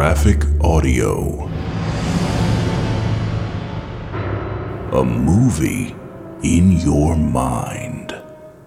Graphic Audio. A movie in your mind.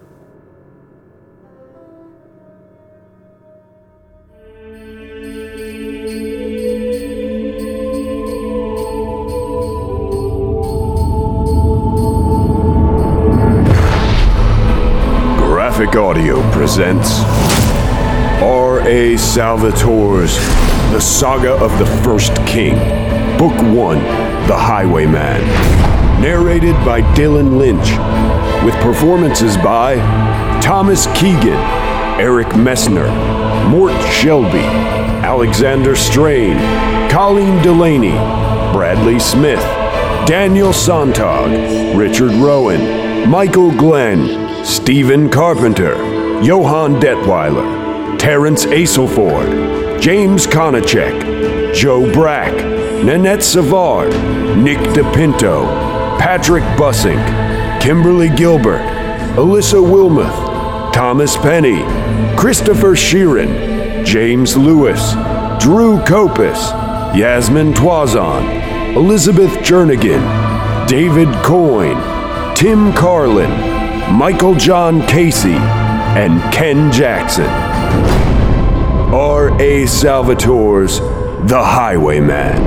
Graphic Audio presents R.A. Salvatore's The Saga of the First King, Book 1, The Highwayman, narrated by Dylan Lynch, with performances by Thomas Keegan, Eric Messner, Mort Shelby, Alexander Strain, Colleen Delaney, Bradley Smith, Daniel Sontag, Richard Rowan, Michael Glenn, Stephen Carpenter, Johann Detweiler, Terrence Aselford, James Konachek, Joe Brack, Nanette Savard, Nick DePinto, Patrick Bussink, Kimberly Gilbert, Alyssa Wilmoth, Thomas Penny, Christopher Sheeran, James Lewis, Drew Kopis, Yasmin Twazon, Elizabeth Jernigan, David Coyne, Tim Carlin, Michael John Casey, and Ken Jackson. R.A. Salvatore's The Highwayman.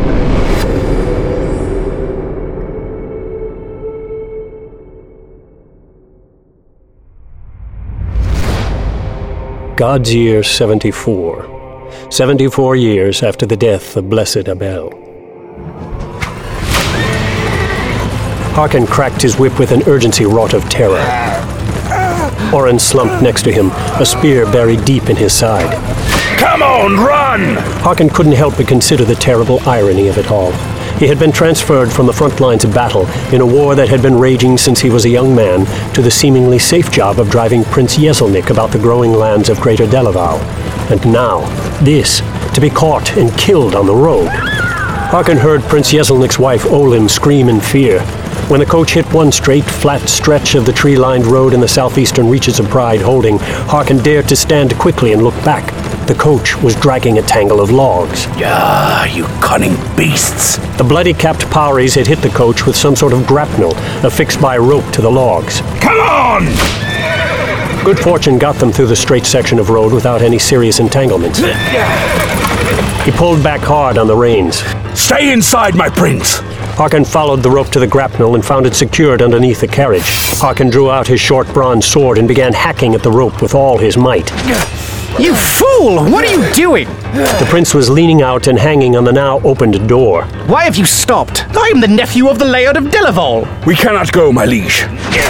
God's year 74. 74 years after the death of Blessed Abel. Harkin cracked his whip with an urgency wrought of terror. Oren slumped next to him, a spear buried deep in his side. Come on, run! Harkin couldn't help but consider the terrible irony of it all. He had been transferred from the front lines of battle in a war that had been raging since he was a young man to the seemingly safe job of driving Prince Yeselnik about the growing lands of Greater Delaval. And now, this, to be caught and killed on the road. Harkin heard Prince Yeselnik's wife Olim scream in fear. When the coach hit one straight, flat stretch of the tree-lined road in the southeastern reaches of Pride Holding, Harkin dared to stand quickly and look back. The coach was dragging a tangle of logs. Ah, you cunning beasts! The bloody-capped Powries had hit the coach with some sort of grapnel affixed by a rope to the logs. Come on! Good fortune got them through the straight section of road without any serious entanglements. He pulled back hard on the reins. Stay inside, my prince! Harkin followed the rope to the grapnel and found it secured underneath the carriage. Harkin drew out his short bronze sword and began hacking at the rope with all his might. You fool! What are you doing? The prince was leaning out and hanging on the now opened door. Why have you stopped? I am the nephew of the Laird of Delaval. We cannot go, my liege.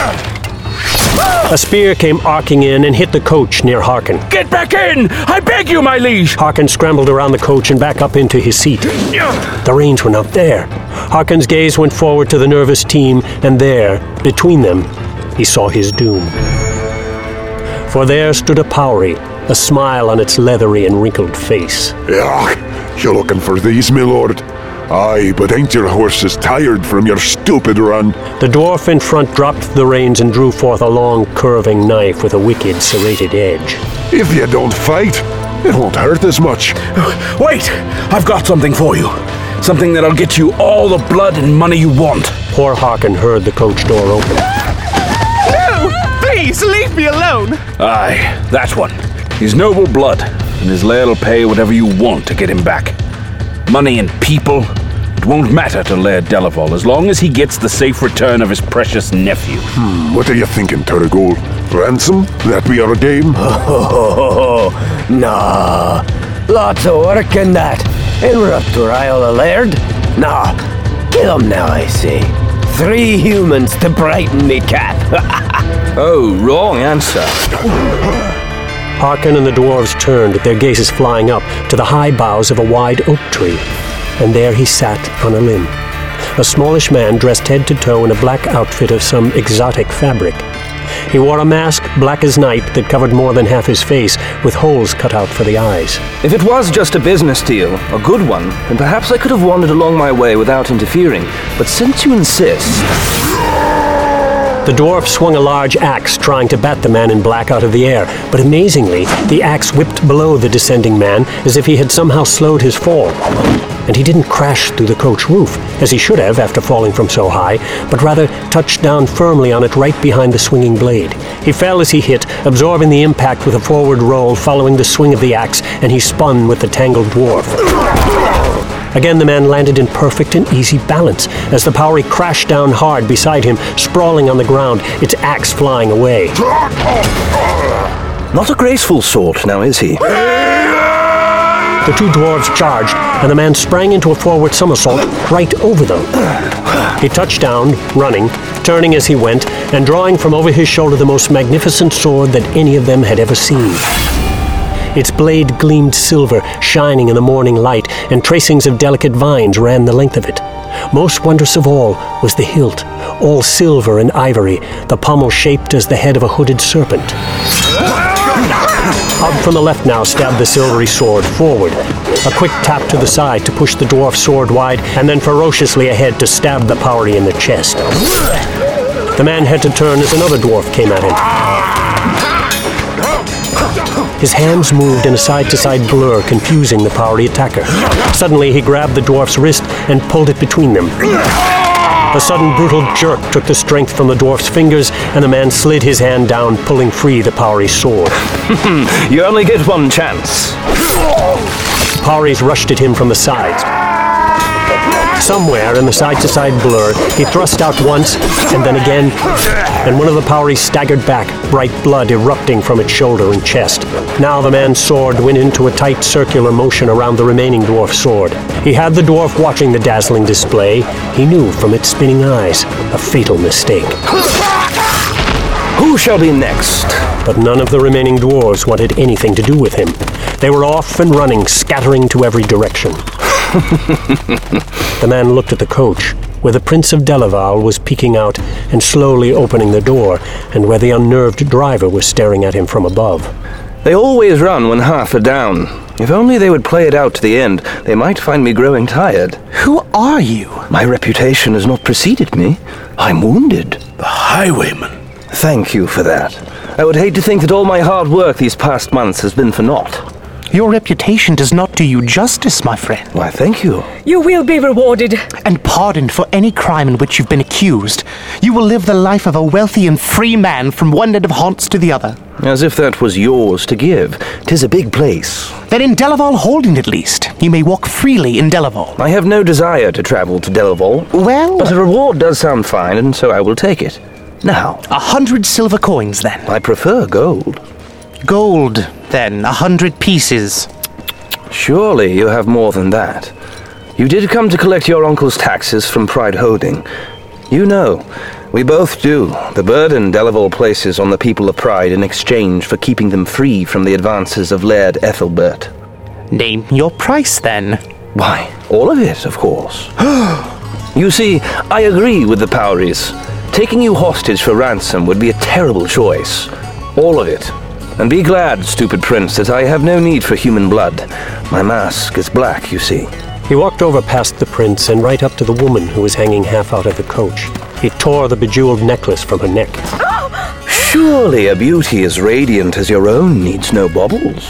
A spear came arcing in and hit the coach near Harkin. Get back in! I beg you, my liege! Harkin scrambled around the coach and back up into his seat. The reins were not there. Harkin's gaze went forward to the nervous team, and there, between them, he saw his doom. For there stood a Powrie, a smile on its leathery and wrinkled face. Yeah, you looking for these, my lord? Aye, but ain't your horses tired from your stupid run? The dwarf in front dropped the reins and drew forth a long, curving knife with a wicked, serrated edge. If you don't fight, it won't hurt as much. Wait! I've got something for you. Something that'll get you all the blood and money you want. Poor Harkin heard the coach door open. No! Please, leave me alone! Aye, that one. He's noble blood, and his laird'll pay whatever you want to get him back. Money and people, it won't matter to Laird Delaval as long as he gets the safe return of his precious nephew. What are you thinking, Turgol? Ransom? That be our game? Nah. Lots of work in that. Interrupt to rile the Laird? Nah. Kill him now, I say. 3 humans to brighten me cap. Oh, wrong answer. Harkin and the dwarves turned, their gazes flying up to the high boughs of a wide oak tree. And there he sat on a limb. A smallish man dressed head to toe in a black outfit of some exotic fabric. He wore a mask black as night that covered more than half his face, with holes cut out for the eyes. If it was just a business deal, a good one, then perhaps I could have wandered along my way without interfering. But since you insist... The dwarf swung a large axe, trying to bat the man in black out of the air, but amazingly, the axe whipped below the descending man as if he had somehow slowed his fall. And he didn't crash through the coach roof, as he should have after falling from so high, but rather touched down firmly on it right behind the swinging blade. He fell as he hit, absorbing the impact with a forward roll following the swing of the axe, and he spun with the tangled dwarf. Again, the man landed in perfect and easy balance as the Powery crashed down hard beside him, sprawling on the ground, its axe flying away. Not a graceful sort, now is he? The two dwarves charged, and the man sprang into a forward somersault right over them. He touched down, running, turning as he went, and drawing from over his shoulder the most magnificent sword that any of them had ever seen. Its blade gleamed silver, shining in the morning light, and tracings of delicate vines ran the length of it. Most wondrous of all was the hilt, all silver and ivory, the pommel shaped as the head of a hooded serpent. Up from the left now stabbed the silvery sword forward. A quick tap to the side to push the dwarf's sword wide, and then ferociously ahead to stab the Powery in the chest. The man had to turn as another dwarf came at him. His hands moved in a side-to-side blur, confusing the Powery attacker. Suddenly, he grabbed the dwarf's wrist and pulled it between them. A sudden brutal jerk took the strength from the dwarf's fingers, and the man slid his hand down, pulling free the Powery's sword. You only get one chance. The Powerys rushed at him from the sides. Somewhere in the side-to-side blur, he thrust out once, and then again, and one of the Powerys staggered back, bright blood erupting from its shoulder and chest. Now the man's sword went into a tight circular motion around the remaining dwarf's sword. He had the dwarf watching the dazzling display. He knew from its spinning eyes a fatal mistake. Who shall be next? But none of the remaining dwarves wanted anything to do with him. They were off and running, scattering to every direction. The man looked at the coach, where the Prince of Delaval was peeking out and slowly opening the door, and where the unnerved driver was staring at him from above. They always run when half are down. If only they would play it out to the end, they might find me growing tired. Who are you? My reputation has not preceded me. I'm wounded. The Highwayman. Thank you for that. I would hate to think that all my hard work these past months has been for naught. Your reputation does not do you justice, my friend. Why, thank you. You will be rewarded. And pardoned for any crime in which you've been accused. You will live the life of a wealthy and free man from one end of Haunts to the other. As if that was yours to give. 'Tis a big place. Then in Delaval Holding, at least, you may walk freely in Delaval. I have no desire to travel to Delaval. Well... But a reward does sound fine, and so I will take it. Now... 100 silver coins, then. I prefer gold. Gold, then. 100 pieces. Surely you have more than that. You did come to collect your uncle's taxes from Pride Holding. You know, we both do. The burden Delaval places on the people of Pride in exchange for keeping them free from the advances of Laird Ethelbert. Name your price, then. Why, all of it, of course. You see, I agree with the Powerys. Taking you hostage for ransom would be a terrible choice. All of it. And be glad, stupid prince, that I have no need for human blood. My mask is black, you see. He walked over past the prince and right up to the woman who was hanging half out of the coach. He tore the bejeweled necklace from her neck. Surely a beauty as radiant as your own needs no baubles.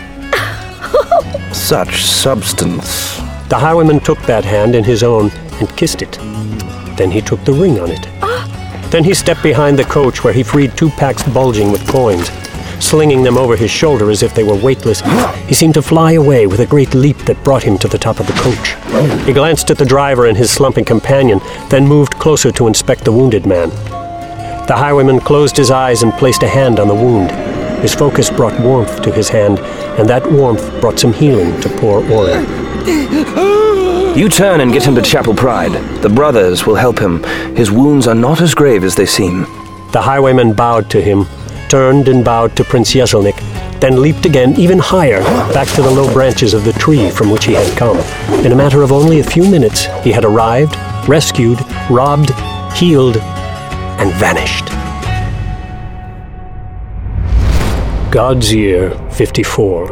Such substance. The highwayman took that hand in his own and kissed it. Then he took the ring on it. Then he stepped behind the coach where he freed 2 packs bulging with coins. Slinging them over his shoulder as if they were weightless, he seemed to fly away with a great leap that brought him to the top of the coach. He glanced at the driver and his slumping companion, then moved closer to inspect the wounded man. The highwayman closed his eyes and placed a hand on the wound. His focus brought warmth to his hand, and that warmth brought some healing to poor Aura. You turn and get him to Chapel Pride. The brothers will help him. His wounds are not as grave as they seem. The highwayman bowed to him, turned and bowed to Prince Yeselnik, then leaped again even higher, back to the low branches of the tree from which he had come. In a matter of only a few minutes, he had arrived, rescued, robbed, healed, and vanished. God's Year 54.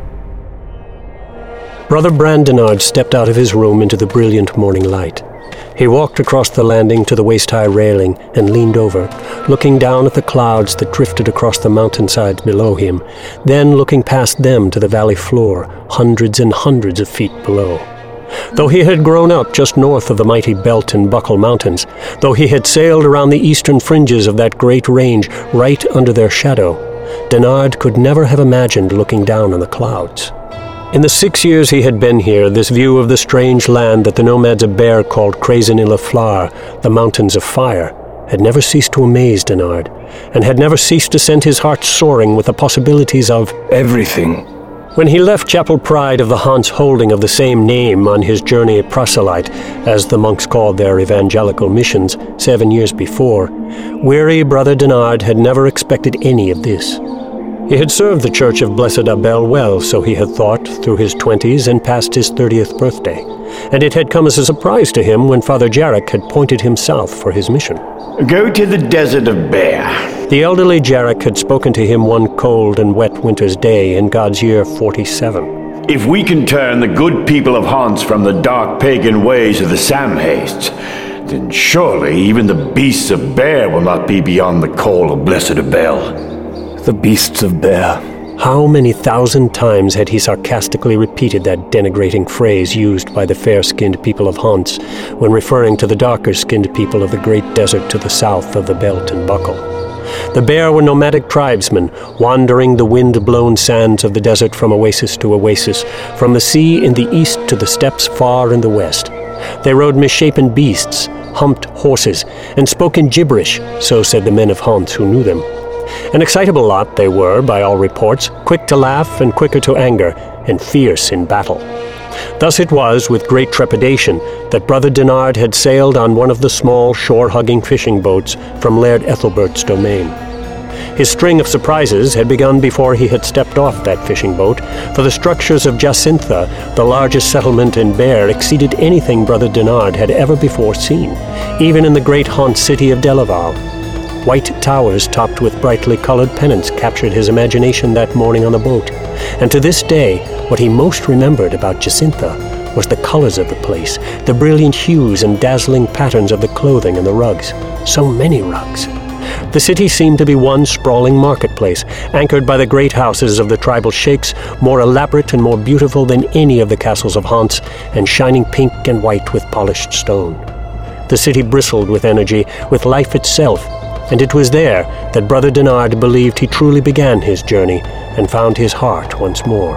Brother Brandonard stepped out of his room into the brilliant morning light. He walked across the landing to the waist-high railing and leaned over, looking down at the clouds that drifted across the mountainsides below him, then looking past them to the valley floor, hundreds and hundreds of feet below. Though he had grown up just north of the mighty Belt and Buckle Mountains, though he had sailed around the eastern fringes of that great range right under their shadow, Denard could never have imagined looking down on the clouds. In the 6 years he had been here, this view of the strange land that the nomads of Bear called Crazen-y-la-Fleur, the Mountains of Fire, had never ceased to amaze Denard, and had never ceased to send his heart soaring with the possibilities of everything. When he left Chapel Pride of the Hanse holding of the same name on his journey proselyte, as the monks called their evangelical missions 7 years before, weary Brother Denard had never expected any of this. He had served the Church of Blessed Abel well, so he had thought, through his 20s and past his 30th birthday, and it had come as a surprise to him when Father Jarek had pointed him south for his mission. Go to the desert of Bear. The elderly Jarek had spoken to him one cold and wet winter's day in God's year 47. If we can turn the good people of Hanse from the dark pagan ways of the Samhastes, then surely even the beasts of Bear will not be beyond the call of Blessed Abel. The beasts of Bear. How many thousand times had he sarcastically repeated that denigrating phrase used by the fair-skinned people of Hanse when referring to the darker-skinned people of the great desert to the south of the Belt and Buckle. The Bear were nomadic tribesmen, wandering the wind-blown sands of the desert from oasis to oasis, from the sea in the east to the steppes far in the west. They rode misshapen beasts, humped horses, and spoke in gibberish, so said the men of Hanse who knew them. An excitable lot they were, by all reports, quick to laugh and quicker to anger, and fierce in battle. Thus it was, with great trepidation, that Brother Denard had sailed on one of the small, shore-hugging fishing boats from Laird Ethelbert's domain. His string of surprises had begun before he had stepped off that fishing boat, for the structures of Jacintha, the largest settlement in Bear, exceeded anything Brother Denard had ever before seen, even in the great Hanse city of Delaval. White towers topped with brightly colored pennants captured his imagination that morning on the boat, and to this day what he most remembered about Jacintha was the colors of the place, the brilliant hues and dazzling patterns of the clothing and the rugs. So many rugs. The city seemed to be one sprawling marketplace, anchored by the great houses of the tribal sheikhs, more elaborate and more beautiful than any of the castles of Hanse, and shining pink and white with polished stone. The city bristled with energy, with life itself, and it was there that Brother Denard believed he truly began his journey and found his heart once more.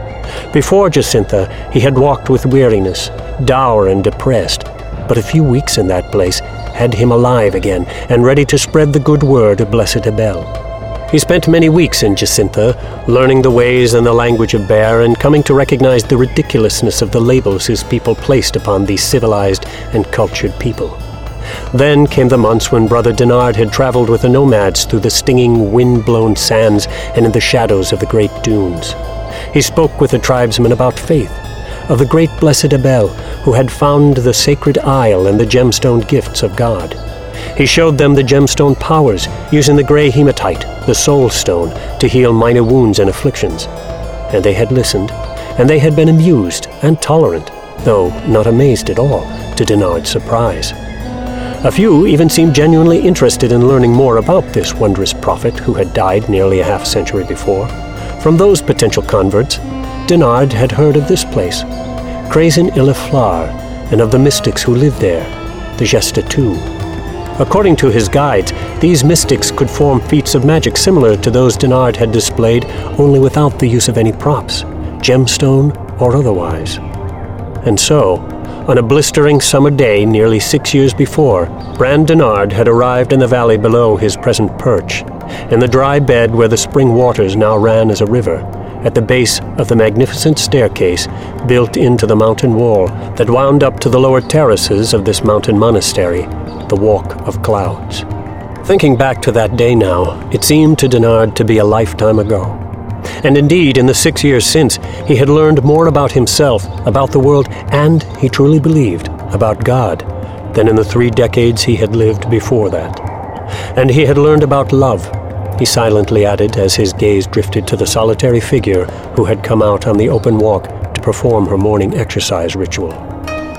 Before Jacintha, he had walked with weariness, dour and depressed, but a few weeks in that place had him alive again and ready to spread the good word of Blessed Abel. He spent many weeks in Jacintha, learning the ways and the language of Bear and coming to recognize the ridiculousness of the labels his people placed upon these civilized and cultured people. Then came the months when Brother Denard had traveled with the nomads through the stinging, wind-blown sands and in the shadows of the great dunes. He spoke with the tribesmen about faith, of the great Blessed Abel, who had found the sacred isle and the gemstone gifts of God. He showed them the gemstone powers, using the gray hematite, the soul stone, to heal minor wounds and afflictions. And they had listened, and they had been amused and tolerant, though not amazed at all, to Denard's surprise. A few even seemed genuinely interested in learning more about this wondrous prophet who had died nearly a half-century before. From those potential converts, Denard had heard of this place, Crazen-y-la-Fleur, and of the mystics who lived there, the Gestatou. According to his guides, these mystics could perform feats of magic similar to those Denard had displayed, only without the use of any props, gemstone or otherwise. And so, on a blistering summer day nearly 6 years before, Brand Denard had arrived in the valley below his present perch, in the dry bed where the spring waters now ran as a river, at the base of the magnificent staircase built into the mountain wall that wound up to the lower terraces of this mountain monastery, the Walk of Clouds. Thinking back to that day now, it seemed to Denard to be a lifetime ago. And indeed, in the 6 years since, he had learned more about himself, about the world, and, he truly believed, about God, than in the 3 decades he had lived before that. And he had learned about love, he silently added as his gaze drifted to the solitary figure who had come out on the open walk to perform her morning exercise ritual.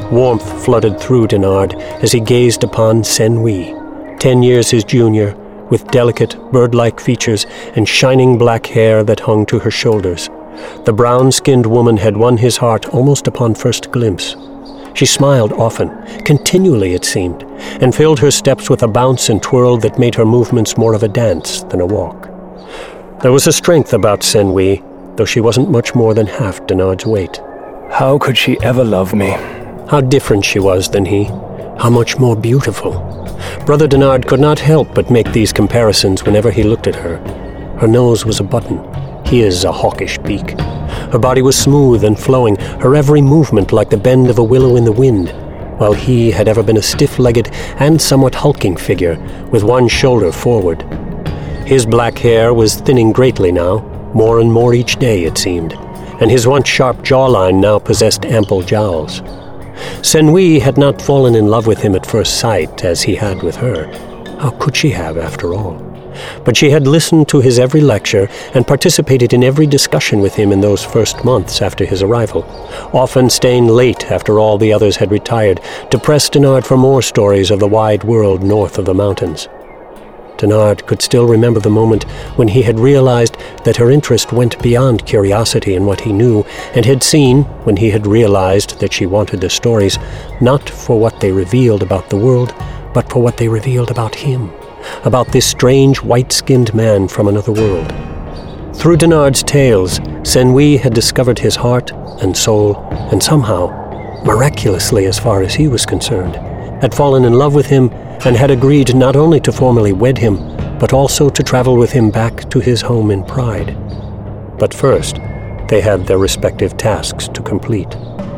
Warmth flooded through Denard as he gazed upon Sen-Wi, 10 years his junior, with delicate, bird-like features and shining black hair that hung to her shoulders. The brown-skinned woman had won his heart almost upon first glimpse. She smiled often, continually it seemed, and filled her steps with a bounce and twirl that made her movements more of a dance than a walk. There was a strength about Sen-Wi, though she wasn't much more than half Denard's weight. How could she ever love me? How different she was than he. How much more beautiful. Brother Denard could not help but make these comparisons whenever he looked at her. Her nose was a button, his a hawkish beak. Her body was smooth and flowing, her every movement like the bend of a willow in the wind, while he had ever been a stiff-legged and somewhat hulking figure, with one shoulder forward. His black hair was thinning greatly now, more and more each day it seemed, and his once sharp jawline now possessed ample jowls. Sen-Wi had not fallen in love with him at first sight, as he had with her. How could she have, after all? But she had listened to his every lecture and participated in every discussion with him in those first months after his arrival, often staying late after all the others had retired to press Denard for more stories of the wide world north of the mountains. Denard could still remember the moment when he had realized that her interest went beyond curiosity in what he knew, and had seen, when he had realized that she wanted the stories, not for what they revealed about the world, but for what they revealed about him, about this strange white-skinned man from another world. Through Denard's tales, Sen-Wi had discovered his heart and soul, and somehow, miraculously as far as he was concerned, had fallen in love with him and had agreed not only to formally wed him, but also to travel with him back to his home in Pride. But first, they had their respective tasks to complete.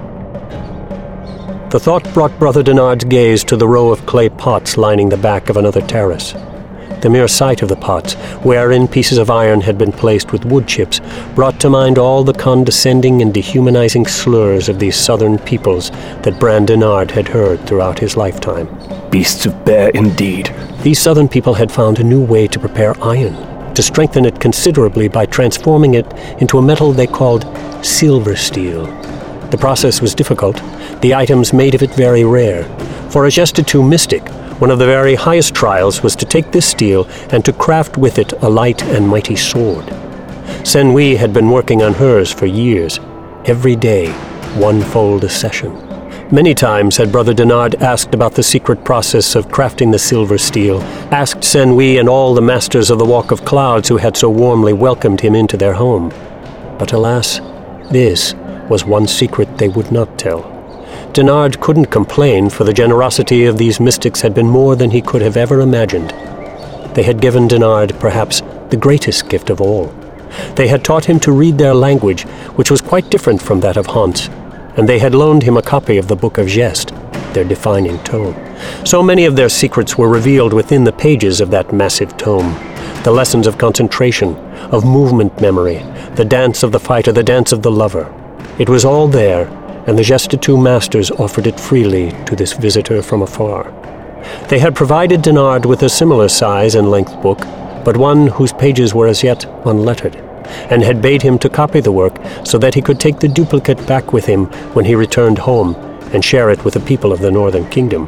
The thought brought Brother Denard's gaze to the row of clay pots lining the back of another terrace. The mere sight of the pots, wherein pieces of iron had been placed with wood chips, brought to mind all the condescending and dehumanizing slurs of these southern peoples that Bran Denard had heard throughout his lifetime. Beasts of bear indeed. These southern people had found a new way to prepare iron, to strengthen it considerably by transforming it into a metal they called silver steel. The process was difficult, the items made of it very rare. For a Gestatou mystic, one of the very highest trials was to take this steel and to craft with it a light and mighty sword. Sen-Wi had been working on hers for years, every day, one fold a session. Many times had Brother Denard asked about the secret process of crafting the silver steel, asked Sen-Wi and all the masters of the Walk of Clouds who had so warmly welcomed him into their home. But alas, this was one secret they would not tell. Denard couldn't complain, for the generosity of these mystics had been more than he could have ever imagined. They had given Denard, perhaps, the greatest gift of all. They had taught him to read their language, which was quite different from that of Hans, and they had loaned him a copy of the Book of Gest, their defining tome. So many of their secrets were revealed within the pages of that massive tome. The lessons of concentration, of movement memory, the dance of the fighter, the dance of the lover. It was all there, and the Gestatou masters offered it freely to this visitor from afar. They had provided Denard with a similar size and length book, but one whose pages were as yet unlettered, and had bade him to copy the work so that he could take the duplicate back with him when he returned home and share it with the people of the Northern Kingdom.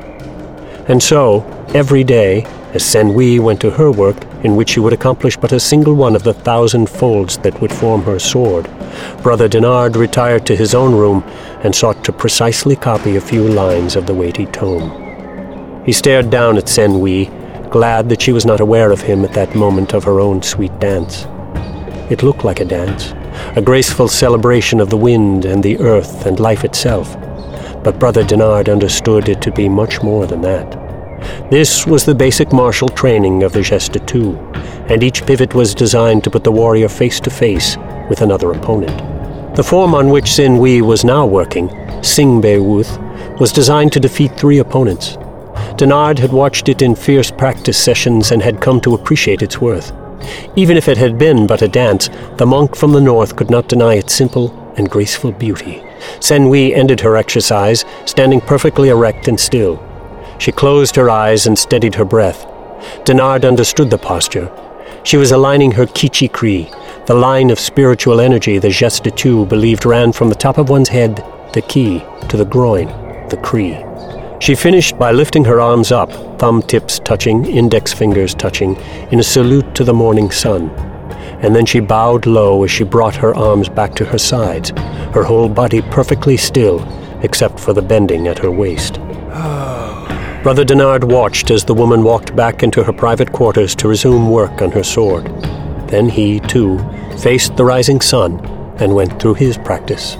And so, every day, as Sen-Wi went to her work, in which she would accomplish but a single one of the 1,000 folds that would form her sword, Brother Denard retired to his own room and sought to precisely copy a few lines of the weighty tome. He stared down at Sen-Wi, glad that she was not aware of him at that moment of her own sweet dance. It looked like a dance, a graceful celebration of the wind and the earth and life itself, but Brother Denard understood it to be much more than that. This was the basic martial training of the Gestatou, and each pivot was designed to put the warrior face to face with another opponent. The form on which Sen-Wi was now working, Sing-Be-Wuth, was designed to defeat 3 opponents. Denard had watched it in fierce practice sessions and had come to appreciate its worth. Even if it had been but a dance, the monk from the north could not deny its simple and graceful beauty. Sen-Wi ended her exercise, standing perfectly erect and still. She closed her eyes and steadied her breath. Denard understood the posture. She was aligning her Kichi-Kri, the line of spiritual energy the Gestatou believed ran from the top of one's head, the ki, to the groin, the Cree. She finished by lifting her arms up, thumb tips touching, index fingers touching, in a salute to the morning sun. And then she bowed low as she brought her arms back to her sides, her whole body perfectly still, except for the bending at her waist. Brother Denard watched as the woman walked back into her private quarters to resume work on her sword. Then he, too, faced the rising sun and went through his practice.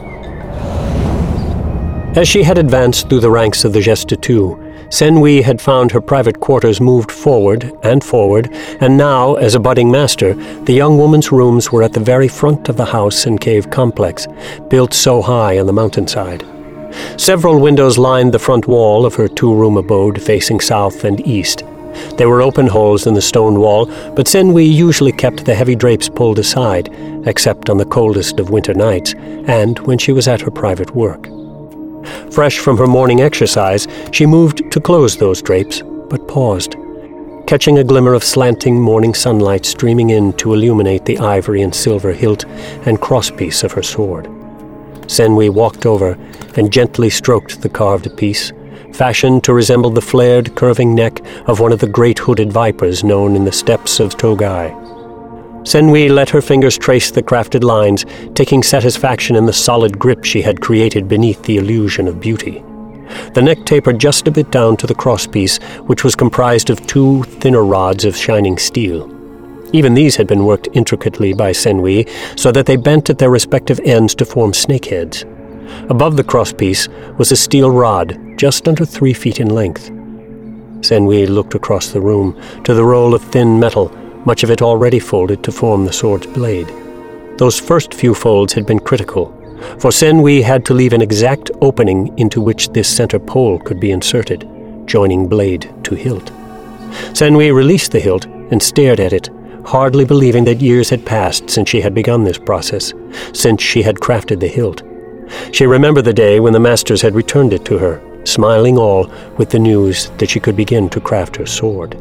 As she had advanced through the ranks of the Gestutu, Senwi had found her private quarters moved forward, and now, as a budding master, the young woman's rooms were at the very front of the house and cave complex, built so high on the mountainside. Several windows lined the front wall of her two-room abode facing south and east. There were open holes in the stone wall, but Senwi usually kept the heavy drapes pulled aside, except on the coldest of winter nights, and when she was at her private work. Fresh from her morning exercise, she moved to close those drapes, but paused, catching a glimmer of slanting morning sunlight streaming in to illuminate the ivory and silver hilt and crosspiece of her sword. Senwi walked over and gently stroked the carved piece, fashioned to resemble the flared, curving neck of one of the great hooded vipers known in the steppes of Togai. Senwi let her fingers trace the crafted lines, taking satisfaction in the solid grip she had created beneath the illusion of beauty. The neck tapered just a bit down to the crosspiece, which was comprised of two thinner rods of shining steel. Even these had been worked intricately by Senwi, so that they bent at their respective ends to form snakeheads. Above the crosspiece was a steel rod, just under 3 feet in length. Senwi looked across the room to the roll of thin metal, much of it already folded to form the sword's blade. Those first few folds had been critical, for Senwi had to leave an exact opening into which this center pole could be inserted, joining blade to hilt. Senwi released the hilt and stared at it, hardly believing that years had passed since she had begun this process, since she had crafted the hilt. She remembered the day when the masters had returned it to her, smiling all with the news that she could begin to craft her sword.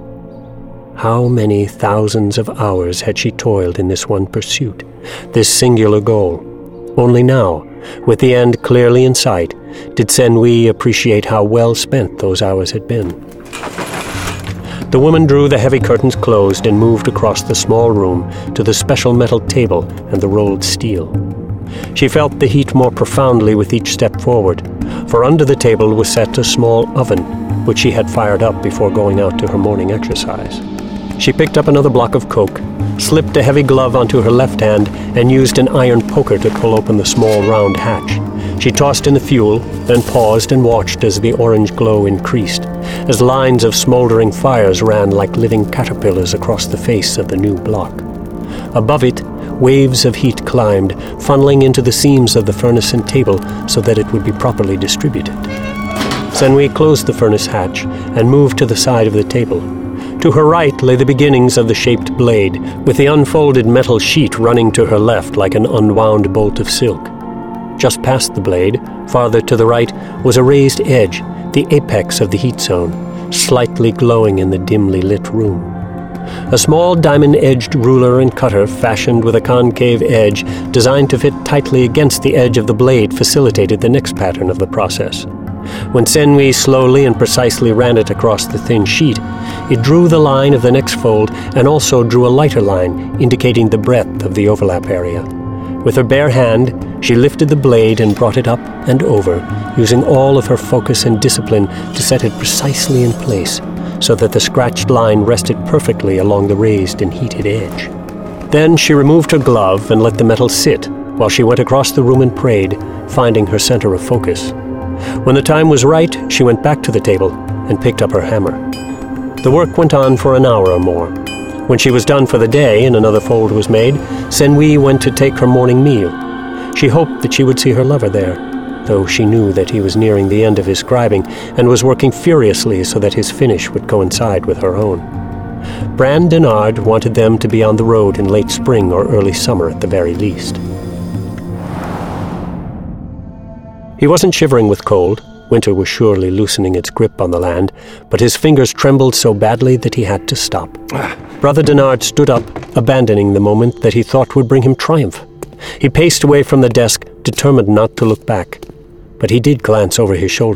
How many thousands of hours had she toiled in this one pursuit, this singular goal? Only now, with the end clearly in sight, did Senwi appreciate how well spent those hours had been. The woman drew the heavy curtains closed and moved across the small room to the special metal table and the rolled steel. She felt the heat more profoundly with each step forward, for under the table was set a small oven, which she had fired up before going out to her morning exercise. She picked up another block of coke, slipped a heavy glove onto her left hand, and used an iron poker to pull open the small round hatch. She tossed in the fuel, then paused and watched as the orange glow increased, as lines of smoldering fires ran like living caterpillars across the face of the new block. Above it, waves of heat climbed, funneling into the seams of the furnace and table so that it would be properly distributed. Senwi closed the furnace hatch and moved to the side of the table. To her right lay the beginnings of the shaped blade, with the unfolded metal sheet running to her left like an unwound bolt of silk. Just past the blade, farther to the right, was a raised edge, the apex of the heat zone, slightly glowing in the dimly lit room. A small diamond-edged ruler and cutter fashioned with a concave edge designed to fit tightly against the edge of the blade facilitated the next pattern of the process. When Senwi slowly and precisely ran it across the thin sheet, it drew the line of the next fold and also drew a lighter line, indicating the breadth of the overlap area. With her bare hand, she lifted the blade and brought it up and over, using all of her focus and discipline to set it precisely in place, so that the scratched line rested perfectly along the raised and heated edge. Then she removed her glove and let the metal sit, while she went across the room and prayed, finding her center of focus. When the time was right, she went back to the table and picked up her hammer. The work went on for an hour or more. When she was done for the day and another fold was made, Senwi went to take her morning meal. She hoped that she would see her lover there, though she knew that he was nearing the end of his scribing and was working furiously so that his finish would coincide with her own. Bran Denard wanted them to be on the road in late spring or early summer at the very least. He wasn't shivering with cold. Winter was surely loosening its grip on the land, but his fingers trembled so badly that he had to stop. Brother Denard stood up, abandoning the moment that he thought would bring him triumph. He paced away from the desk, determined not to look back. But he did glance over his shoulder,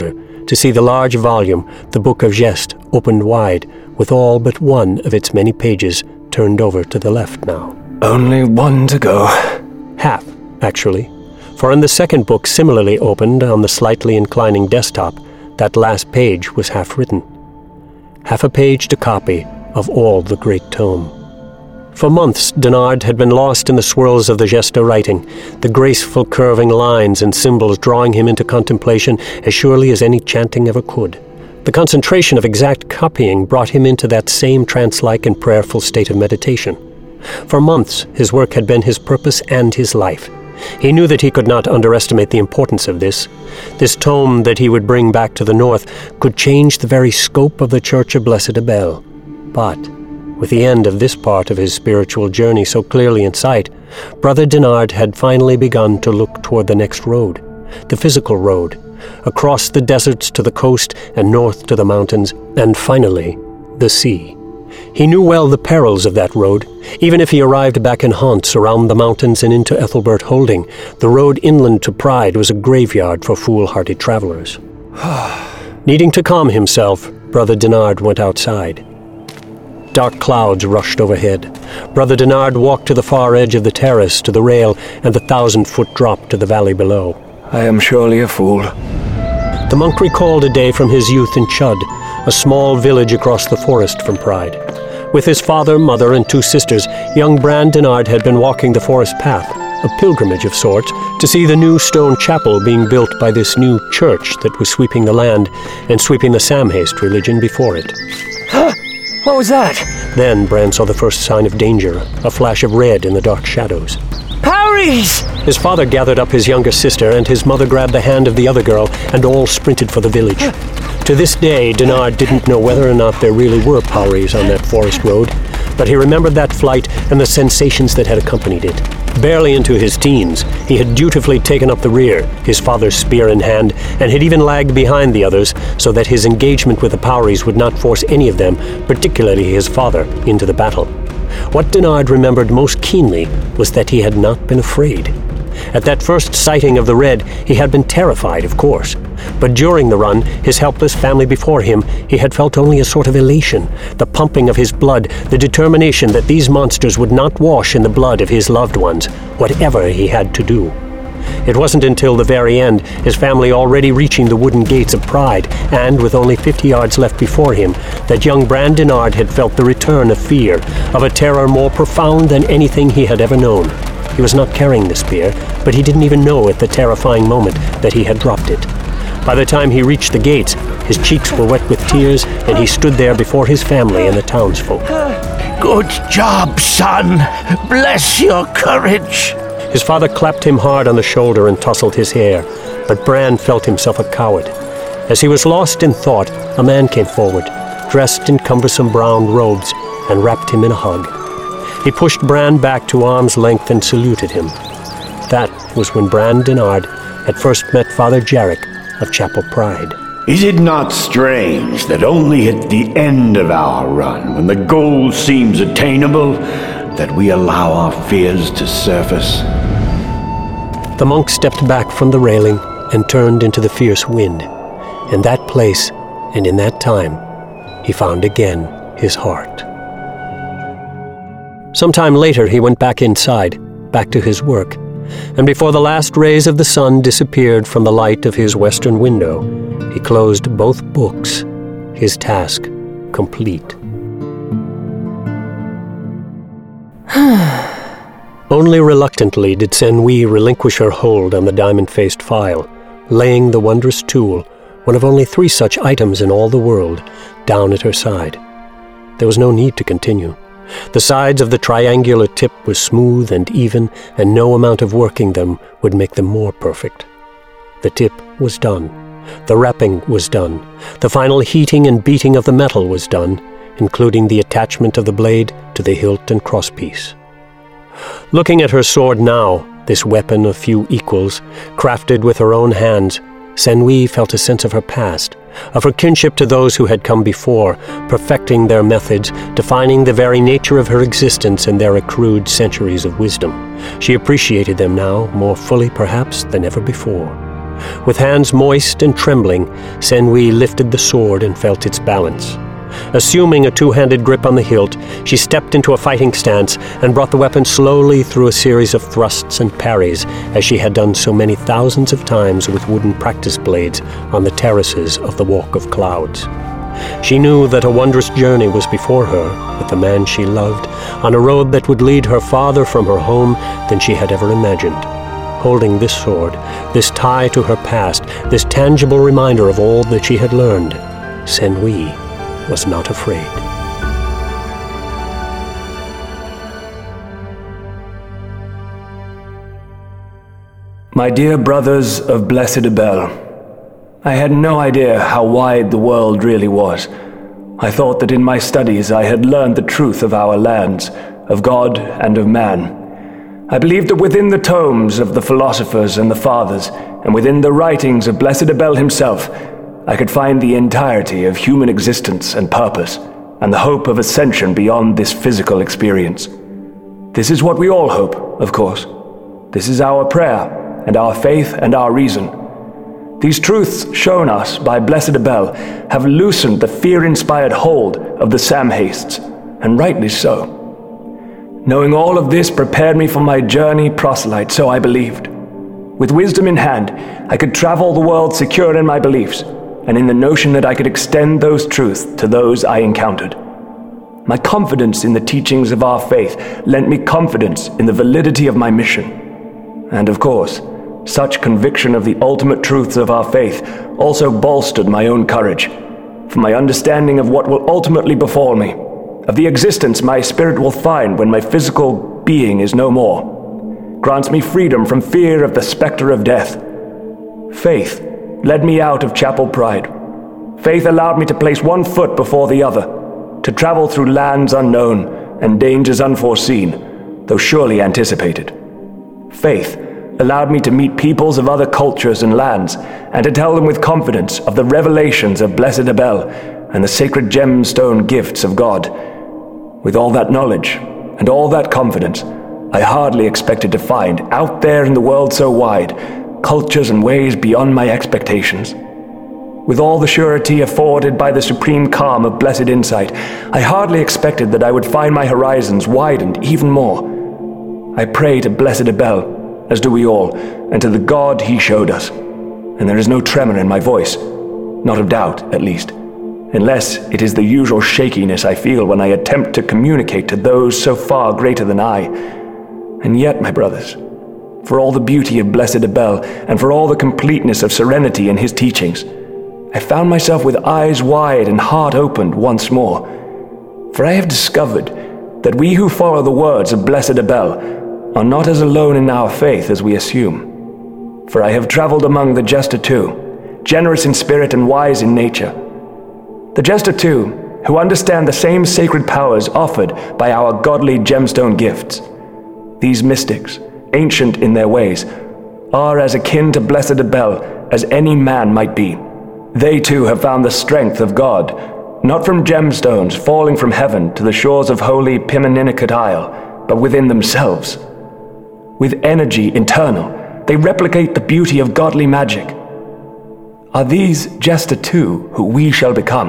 to see the large volume, the Book of Geste, opened wide, with all but one of its many pages turned over to the left now. Only one to go. Half, actually. For in the second book, similarly opened on the slightly inclining desktop, that last page was half written. Half a page to copy of all the great tome. For months, Denard had been lost in the swirls of the Geste writing, the graceful curving lines and symbols drawing him into contemplation as surely as any chanting ever could. The concentration of exact copying brought him into that same trance-like and prayerful state of meditation. For months, his work had been his purpose and his life. He knew that he could not underestimate the importance of this. This tome that he would bring back to the north could change the very scope of the Church of Blessed Abel. But, with the end of this part of his spiritual journey so clearly in sight, Brother Denard had finally begun to look toward the next road, the physical road, across the deserts to the coast and north to the mountains, and finally, the sea. He knew well the perils of that road. Even if he arrived back in haunts around the mountains and into Ethelbert Holding, the road inland to Pride was a graveyard for foolhardy travelers. Needing to calm himself, Brother Denard went outside. Dark clouds rushed overhead. Brother Denard walked to the far edge of the terrace, to the rail, and the 1,000-foot drop to the valley below. I am surely a fool. The monk recalled a day from his youth in Chud, a small village across the forest from Pride. With his father, mother, and 2 sisters, young Bran Denard had been walking the forest path, a pilgrimage of sorts, to see the new stone chapel being built by this new church that was sweeping the land and sweeping the Samhaste religion before it. What was that? Then Bran saw the first sign of danger, a flash of red in the dark shadows. Powries! His father gathered up his younger sister, and his mother grabbed the hand of the other girl, and all sprinted for the village. To this day, Denard didn't know whether or not there really were Powries on that forest road, but he remembered that flight and the sensations that had accompanied it. Barely into his teens, he had dutifully taken up the rear, his father's spear in hand, and had even lagged behind the others so that his engagement with the Powries would not force any of them, particularly his father, into the battle. What Denard remembered most keenly was that he had not been afraid. At that first sighting of the red, he had been terrified, of course. But during the run, his helpless family before him, he had felt only a sort of elation, the pumping of his blood, the determination that these monsters would not wash in the blood of his loved ones, whatever he had to do. It wasn't until the very end, his family already reaching the wooden gates of Pride, and with only 50 yards left before him, that young Bran Denard had felt the return of fear, of a terror more profound than anything he had ever known. He was not carrying the spear, but he didn't even know at the terrifying moment that he had dropped it. By the time he reached the gates, his cheeks were wet with tears, and he stood there before his family and the townsfolk. Good job, son. Bless your courage. His father clapped him hard on the shoulder and tousled his hair, but Bran felt himself a coward. As he was lost in thought, a man came forward, dressed in cumbersome brown robes, and wrapped him in a hug. He pushed Bran back to arm's length and saluted him. That was when Bran Denard had first met Father Jarek of Chapel Pride. Is it not strange that only at the end of our run, when the goal seems attainable, that we allow our fears to surface? The monk stepped back from the railing and turned into the fierce wind. In that place, and in that time, he found again his heart. Sometime later, he went back inside, back to his work, and before the last rays of the sun disappeared from the light of his western window, he closed both books, his task complete. Only reluctantly did Senwi relinquish her hold on the diamond-faced file, laying the wondrous tool, one of only 3 such items in all the world, down at her side. There was no need to continue. The sides of the triangular tip were smooth and even, and no amount of working them would make them more perfect. The tip was done. The wrapping was done. The final heating and beating of the metal was done, including the attachment of the blade to the hilt and crosspiece. Looking at her sword now, this weapon of few equals, crafted with her own hands, Senwi felt a sense of her past, of her kinship to those who had come before, perfecting their methods, defining the very nature of her existence in their accrued centuries of wisdom. She appreciated them now, more fully perhaps than ever before. With hands moist and trembling, Senwi lifted the sword and felt its balance. Assuming a two-handed grip on the hilt, she stepped into a fighting stance and brought the weapon slowly through a series of thrusts and parries, as she had done so many thousands of times with wooden practice blades on the terraces of the Walk of Clouds. She knew that a wondrous journey was before her with the man she loved, on a road that would lead her farther from her home than she had ever imagined. Holding this sword, this tie to her past, this tangible reminder of all that she had learned, Senwi was not afraid. My dear brothers of Blessed Abel, I had no idea how wide the world really was. I thought that in my studies I had learned the truth of our lands, of God and of man. I believed that within the tomes of the philosophers and the fathers, and within the writings of Blessed Abel himself, I could find the entirety of human existence and purpose, and the hope of ascension beyond this physical experience. This is what we all hope, of course. This is our prayer, and our faith, and our reason. These truths shown us by Blessed Abel have loosened the fear-inspired hold of the Samhastes, and rightly so. Knowing all of this prepared me for my journey proselyte, so I believed. With wisdom in hand, I could travel the world secure in my beliefs, and in the notion that I could extend those truths to those I encountered. My confidence in the teachings of our faith lent me confidence in the validity of my mission. And of course, such conviction of the ultimate truths of our faith also bolstered my own courage, for my understanding of what will ultimately befall me, of the existence my spirit will find when my physical being is no more, grants me freedom from fear of the specter of death. Faith led me out of chapel pride. Faith allowed me to place one foot before the other, to travel through lands unknown and dangers unforeseen, though surely anticipated. Faith allowed me to meet peoples of other cultures and lands, and to tell them with confidence of the revelations of Blessed Abel and the sacred gemstone gifts of God. With all that knowledge and all that confidence, I hardly expected to find, out there in the world so wide, cultures and ways beyond my expectations. With all the surety afforded by the supreme calm of blessed insight, I hardly expected that I would find my horizons widened even more. I pray to Blessed Abel, as do we all, and to the God he showed us. And there is no tremor in my voice, not of doubt, at least, unless it is the usual shakiness I feel when I attempt to communicate to those so far greater than I. And yet, my brothers, for all the beauty of Blessed Abel, and for all the completeness of serenity in his teachings, I found myself with eyes wide and heart opened once more. For I have discovered that we who follow the words of Blessed Abel are not as alone in our faith as we assume. For I have traveled among the Jester too, generous in spirit and wise in nature. The Jester too, who understand the same sacred powers offered by our godly gemstone gifts. These mystics, ancient in their ways, are as akin to Blessed Abel as any man might be. They too have found the strength of God, not from gemstones falling from heaven to the shores of holy Pimeninicate Isle, but within themselves. With energy internal, they replicate the beauty of godly magic. Are these Jester too who we shall become?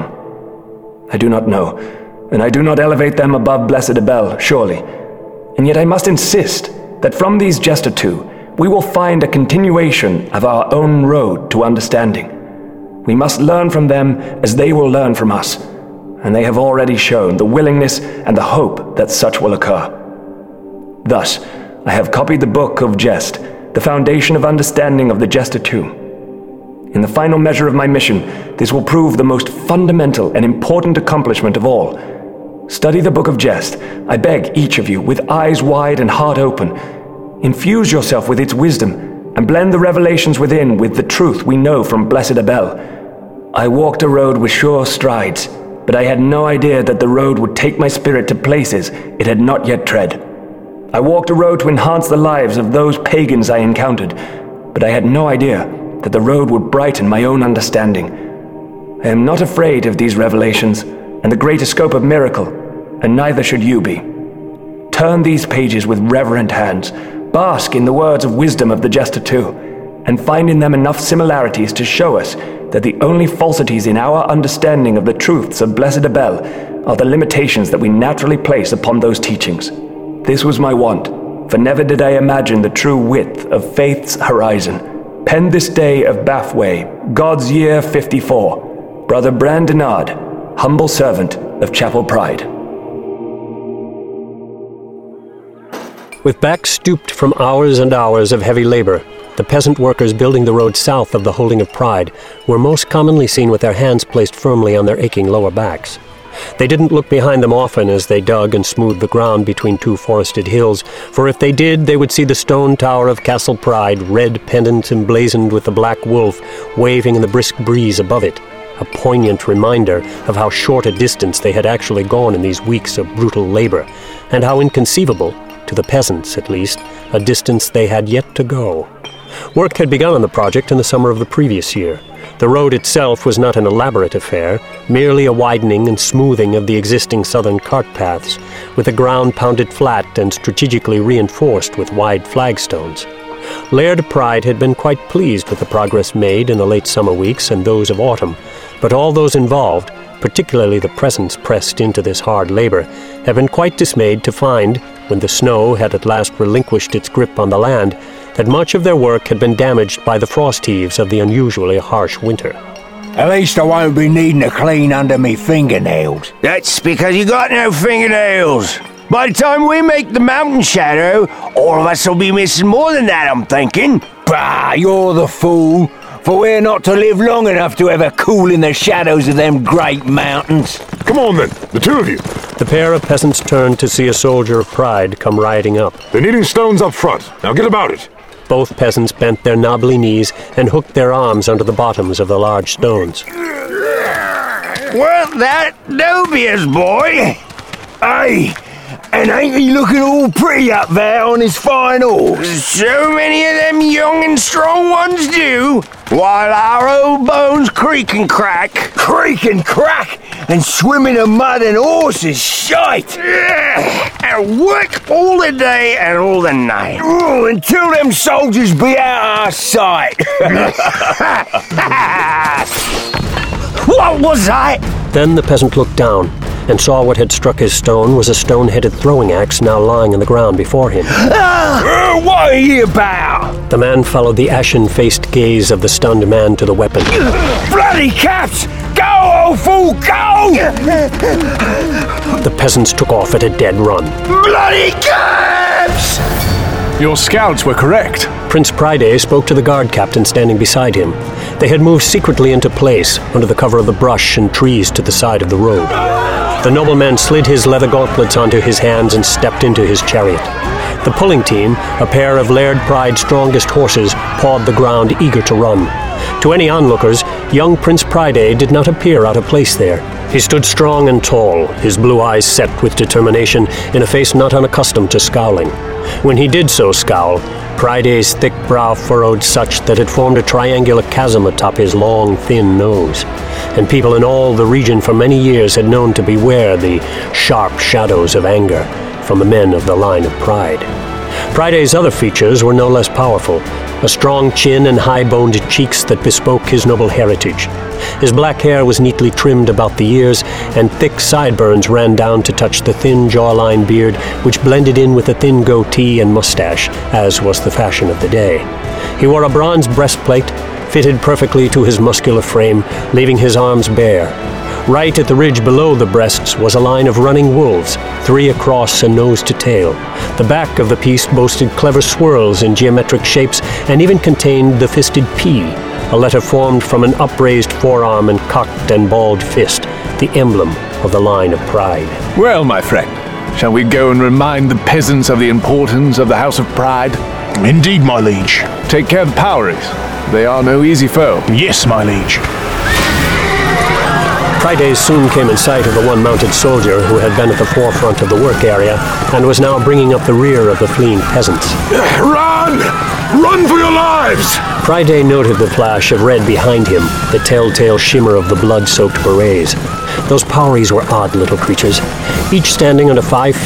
I do not know, and I do not elevate them above Blessed Abel, surely. And yet I must insist that from these Jester too, we will find a continuation of our own road to understanding. We must learn from them as they will learn from us, and they have already shown the willingness and the hope that such will occur. Thus, I have copied the Book of Jest, the foundation of understanding of the Jester too. In the final measure of my mission, this will prove the most fundamental and important accomplishment of all. Study the Book of Jest, I beg each of you, with eyes wide and heart open. Infuse yourself with its wisdom, and blend the revelations within with the truth we know from Blessed Abel. I walked a road with sure strides, but I had no idea that the road would take my spirit to places it had not yet tread. I walked a road to enhance the lives of those pagans I encountered, but I had no idea that the road would brighten my own understanding. I am not afraid of these revelations and the greater scope of miracle, and neither should you be. Turn these pages with reverent hands, bask in the words of wisdom of the Jester too, and find in them enough similarities to show us that the only falsities in our understanding of the truths of Blessed Abel are the limitations that we naturally place upon those teachings. This was my want, for never did I imagine the true width of faith's horizon. Penned this day of Bathway, God's year 54, Brother Brandonard, humble servant of Chapel Pride. With backs stooped from hours and hours of heavy labor, the peasant workers building the road south of the Holding of Pride were most commonly seen with their hands placed firmly on their aching lower backs. They didn't look behind them often as they dug and smoothed the ground between two forested hills, for if they did, they would see the stone tower of Castle Pride, red pendant emblazoned with the black wolf, waving in the brisk breeze above it, a poignant reminder of how short a distance they had actually gone in these weeks of brutal labor, and how inconceivable, to the peasants at least, a distance they had yet to go. Work had begun on the project in the summer of the previous year. The road itself was not an elaborate affair, merely a widening and smoothing of the existing southern cart paths, with the ground pounded flat and strategically reinforced with wide flagstones. Laird Pride had been quite pleased with the progress made in the late summer weeks and those of autumn, but all those involved, particularly the presents pressed into this hard labor, had been quite dismayed to find, when the snow had at last relinquished its grip on the land, that much of their work had been damaged by the frost heaves of the unusually harsh winter. At least I won't be needing to clean under me fingernails. That's because you got no fingernails. By the time we make the mountain shadow, all of us will be missing more than that, I'm thinking. Bah, you're the fool. For we're not to live long enough to ever cool in the shadows of them great mountains. Come on then, the two of you. The pair of peasants turned to see a soldier of Pride come riding up. They're needing stones up front. Now get about it. Both peasants bent their knobbly knees and hooked their arms under the bottoms of the large stones. Well, that dubious boy. Hey, and ain't he looking all pretty up there on his fine horse? So many of them young and strong ones do, while our old bones creak and crack. Creak and crack? And swimming in mud and horses shite! And work all the day and all the night. Ooh, until them soldiers be out our sight. What was that? Then the peasant looked down and saw what had struck his stone was a stone-headed throwing axe now lying on the ground before him. What are you about? The man followed the ashen-faced gaze of the stunned man to the weapon. Bloody caps! Go, old fool, go! The peasants took off at a dead run. Bloody caps! Your scouts were correct. Prince Priday spoke to the guard captain standing beside him. They had moved secretly into place, under the cover of the brush and trees to the side of the road. The nobleman slid his leather gauntlets onto his hands and stepped into his chariot. The pulling team, a pair of Laird Pride's strongest horses, pawed the ground, eager to run. To any onlookers, young Prince Priday did not appear out of place there. He stood strong and tall, his blue eyes set with determination in a face not unaccustomed to scowling. When he did so scowl, Priday's thick brow furrowed such that it formed a triangular chasm atop his long, thin nose. And people in all the region for many years had known to beware the sharp shadows of anger from the men of the line of Pride. Priday's other features were no less powerful, a strong chin and high-boned cheeks that bespoke his noble heritage. His black hair was neatly trimmed about the ears, and thick sideburns ran down to touch the thin jawline beard, which blended in with a thin goatee and mustache, as was the fashion of the day. He wore a bronze breastplate, fitted perfectly to his muscular frame, leaving his arms bare. Right at the ridge below the breasts was a line of running wolves, 3 across and nose to tail. The back of the piece boasted clever swirls in geometric shapes and even contained the fisted P, a letter formed from an upraised forearm and cocked and balled fist, the emblem of the line of Pride. Well, my friend, shall we go and remind the peasants of the importance of the House of Pride? Indeed, my liege. Take care of the Poweries. They are no easy foe. Yes, my liege. Priday soon came in sight of the one mounted soldier who had been at the forefront of the work area and was now bringing up the rear of the fleeing peasants. Run! Run for your lives! Priday noted the flash of red behind him, the telltale shimmer of the blood-soaked berets. Those Poweries were odd little creatures, each standing under 5 feet,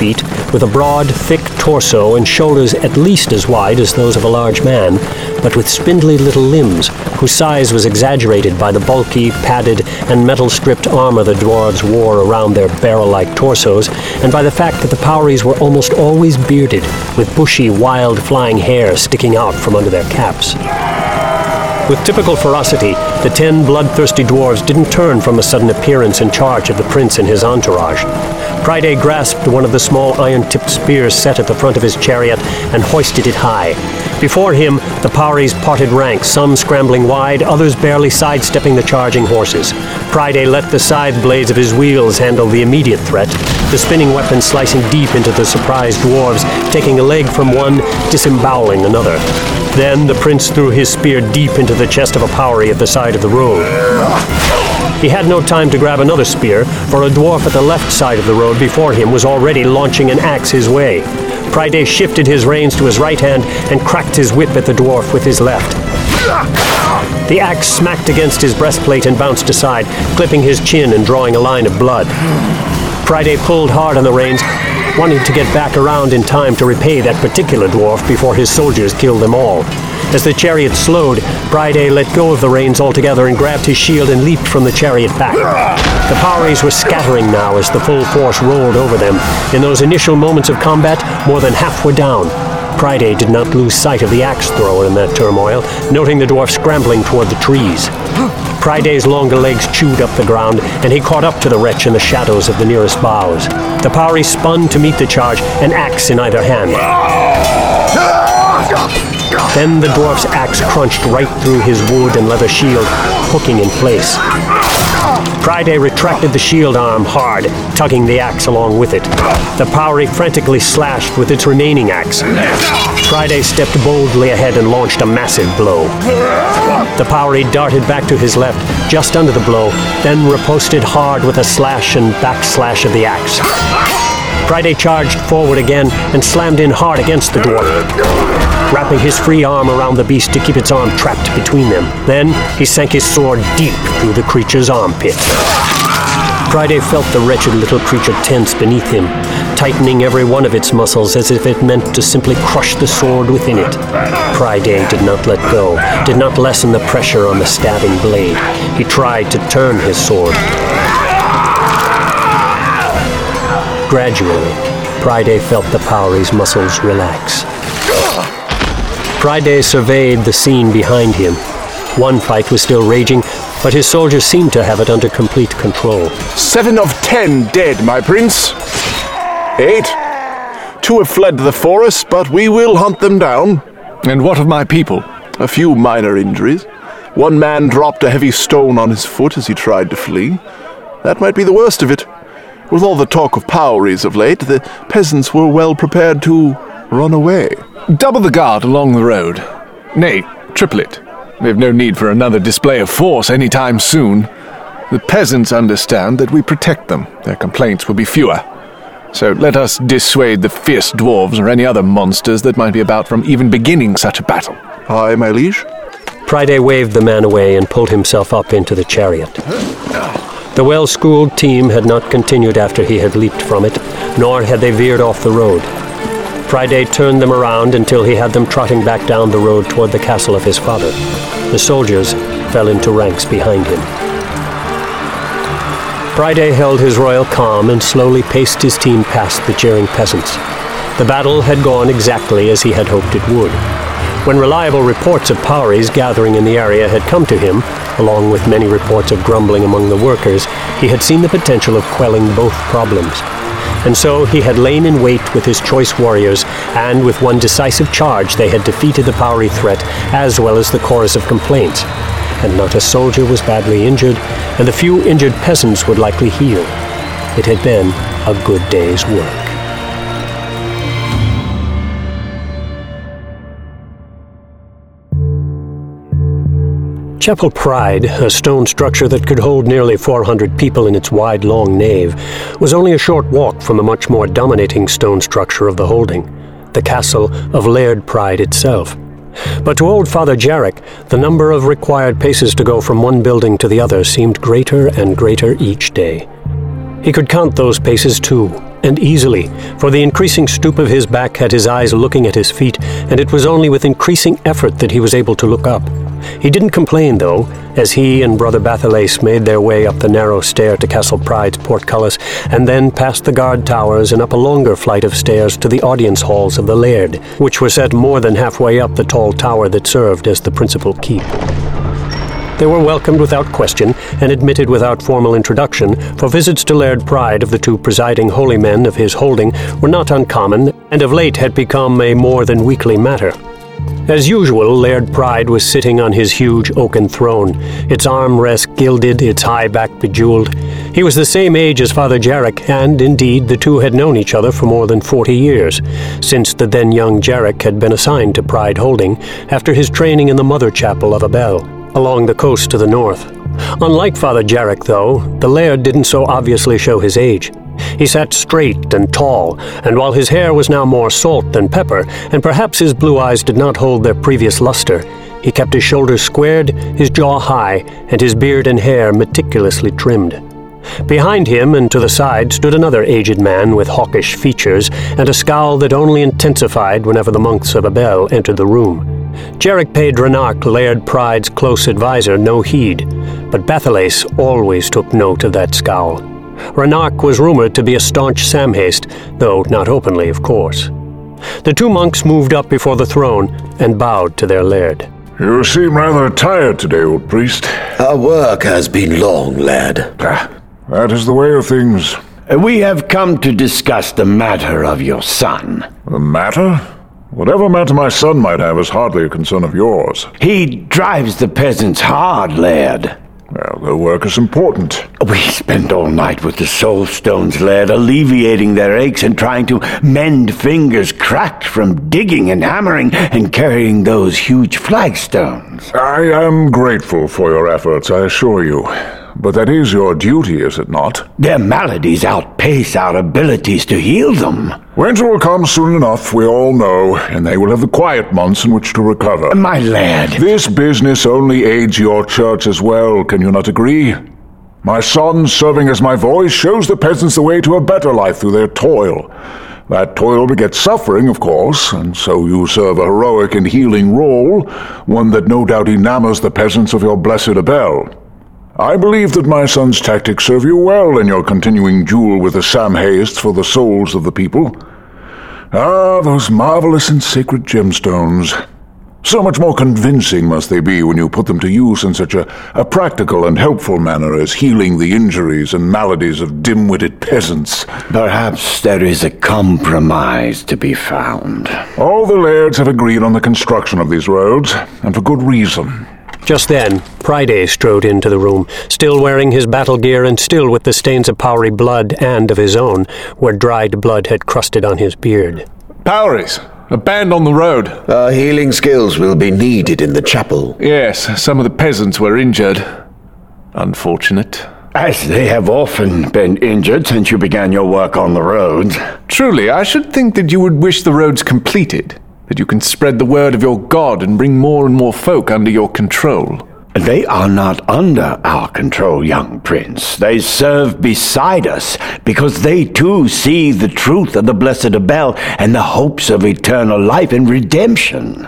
with a broad, thick torso and shoulders at least as wide as those of a large man, but with spindly little limbs, whose size was exaggerated by the bulky, padded, and metal-stripped armor the dwarves wore around their barrel-like torsos, and by the fact that the Powries were almost always bearded, with bushy, wild, flying hair sticking out from under their caps. With typical ferocity, the 10 bloodthirsty dwarves didn't turn from the sudden appearance and charge of the prince and his entourage. Pryde grasped one of the small iron-tipped spears set at the front of his chariot and hoisted it high. Before him, the Powries parted ranks, some scrambling wide, others barely sidestepping the charging horses. Pryde let the scythe blades of his wheels handle the immediate threat, the spinning weapon slicing deep into the surprised dwarves, taking a leg from one, disemboweling another. Then the prince threw his spear deep into the chest of a Powrie at the side of the road. He had no time to grab another spear, for a dwarf at the left side of the road before him was already launching an axe his way. Pryde shifted his reins to his right hand and cracked his whip at the dwarf with his left. The axe smacked against his breastplate and bounced aside, clipping his chin and drawing a line of blood. Pryde pulled hard on the reins, wanting to get back around in time to repay that particular dwarf before his soldiers killed them all. As the chariot slowed, Pryde let go of the reins altogether and grabbed his shield and leaped from the chariot back. The Powries were scattering now as the full force rolled over them. In those initial moments of combat, more than half were down. Pryde did not lose sight of the axe thrower in that turmoil, noting the dwarf scrambling toward the trees. Pryde's longer legs chewed up the ground, and he caught up to the wretch in the shadows of the nearest boughs. The Powrie spun to meet the charge, an axe in either hand. Then the dwarf's axe crunched right through his wood and leather shield, hooking in place. Pryde retracted the shield arm hard, tugging the axe along with it. The Powrie frantically slashed with its remaining axe. Pryde stepped boldly ahead and launched a massive blow. The Powrie darted back to his left, just under the blow, then riposted hard with a slash and backslash of the axe. Pryde charged forward again and slammed in hard against the dwarf, wrapping his free arm around the beast to keep its arm trapped between them. Then he sank his sword deep through the creature's armpit. Pryde felt the wretched little creature tense beneath him, tightening every one of its muscles as if it meant to simply crush the sword within it. Pryde did not let go, did not lessen the pressure on the stabbing blade. He tried to turn his sword. Gradually, Pryde felt the Powrie's muscles relax. Pryde surveyed the scene behind him. One fight was still raging, but his soldiers seemed to have it under complete control. 7 of 10 dead, my prince. 8. 2 have fled to the forest, but we will hunt them down. And what of my people? A few minor injuries. One man dropped a heavy stone on his foot as he tried to flee. That might be the worst of it. With all the talk of Powries of late, the peasants were well prepared to run away. Double the guard along the road. Nay, triple it. We've no need for another display of force any time soon. The peasants understand that we protect them. Their complaints will be fewer. So let us dissuade the fierce dwarves or any other monsters that might be about from even beginning such a battle. Aye, my liege. Pryde waved the man away and pulled himself up into the chariot. The well-schooled team had not continued after he had leaped from it, nor had they veered off the road. Pryde turned them around until he had them trotting back down the road toward the castle of his father. The soldiers fell into ranks behind him. Pryde held his royal calm and slowly paced his team past the jeering peasants. The battle had gone exactly as he had hoped it would. When reliable reports of Powries gathering in the area had come to him, along with many reports of grumbling among the workers, he had seen the potential of quelling both problems. And so he had lain in wait with his choice warriors, and with one decisive charge they had defeated the Powrie threat, as well as the chorus of complaints. And not a soldier was badly injured, and the few injured peasants would likely heal. It had been a good day's work. Chapel Pride, a stone structure that could hold nearly 400 people in its wide, long nave, was only a short walk from the much more dominating stone structure of the holding, the castle of Laird Pride itself. But to old Father Jarek, the number of required paces to go from one building to the other seemed greater and greater each day. He could count those paces too, and easily, for the increasing stoop of his back had his eyes looking at his feet, and it was only with increasing effort that he was able to look up. He didn't complain, though, as he and Brother Bathalace made their way up the narrow stair to Castle Pride's portcullis, and then past the guard towers and up a longer flight of stairs to the audience halls of the Laird, which were set more than halfway up the tall tower that served as the principal keep. They were welcomed without question and admitted without formal introduction, for visits to Laird Pride of the two presiding holy men of his holding were not uncommon, and of late had become a more than weekly matter. As usual, Laird Pride was sitting on his huge oaken throne, its armrest gilded, its high back bejeweled. He was the same age as Father Jarek, and indeed the two had known each other for more than 40 years, since the then young Jarek had been assigned to Pride Holding after his training in the Mother Chapel of Abel, along the coast to the north. Unlike Father Jarek, though, the Laird didn't so obviously show his age. He sat straight and tall, and while his hair was now more salt than pepper, and perhaps his blue eyes did not hold their previous luster, he kept his shoulders squared, his jaw high, and his beard and hair meticulously trimmed. Behind him and to the side stood another aged man with hawkish features and a scowl that only intensified whenever the monks of Abel entered the room. Jarek paid Ranark, Laird Pride's close advisor, no heed, but Bathalace always took note of that scowl. Ranark was rumored to be a staunch Samhaste, though not openly, of course. The two monks moved up before the throne and bowed to their laird. You seem rather tired today, old priest. Our work has been long, lad. That is the way of things. We have come to discuss the matter of your son. The matter? Whatever matter my son might have is hardly a concern of yours. He drives the peasants hard, Laird. Well, their work is important. We spend all night with the soul stones, Laird, alleviating their aches and trying to mend fingers cracked from digging and hammering and carrying those huge flagstones. I am grateful for your efforts, I assure you. But that is your duty, is it not? Their maladies outpace our abilities to heal them. Winter will come soon enough, we all know, and they will have the quiet months in which to recover. My lad. This business only aids your church as well, can you not agree? My son, serving as my voice, shows the peasants the way to a better life through their toil. That toil begets suffering, of course, and so you serve a heroic and healing role, one that no doubt enamors the peasants of your blessed Abel. I believe that my son's tactics serve you well in your continuing duel with the Samhaists for the souls of the people. Ah, those marvelous and sacred gemstones. So much more convincing must they be when you put them to use in such a practical and helpful manner as healing the injuries and maladies of dim-witted peasants. Perhaps there is a compromise to be found. All the lairds have agreed on the construction of these roads, and for good reason. Just then, Priday strode into the room, still wearing his battle gear and still with the stains of Powery blood and of his own, where dried blood had crusted on his beard. Poweries, a band on the road. Our healing skills will be needed in the chapel. Yes, some of the peasants were injured. Unfortunate. As they have often been injured since you began your work on the roads. Truly, I should think that you would wish the roads completed, that you can spread the word of your God and bring more and more folk under your control. They are not under our control, young prince. They serve beside us, because they too see the truth of the blessed Abel and the hopes of eternal life and redemption.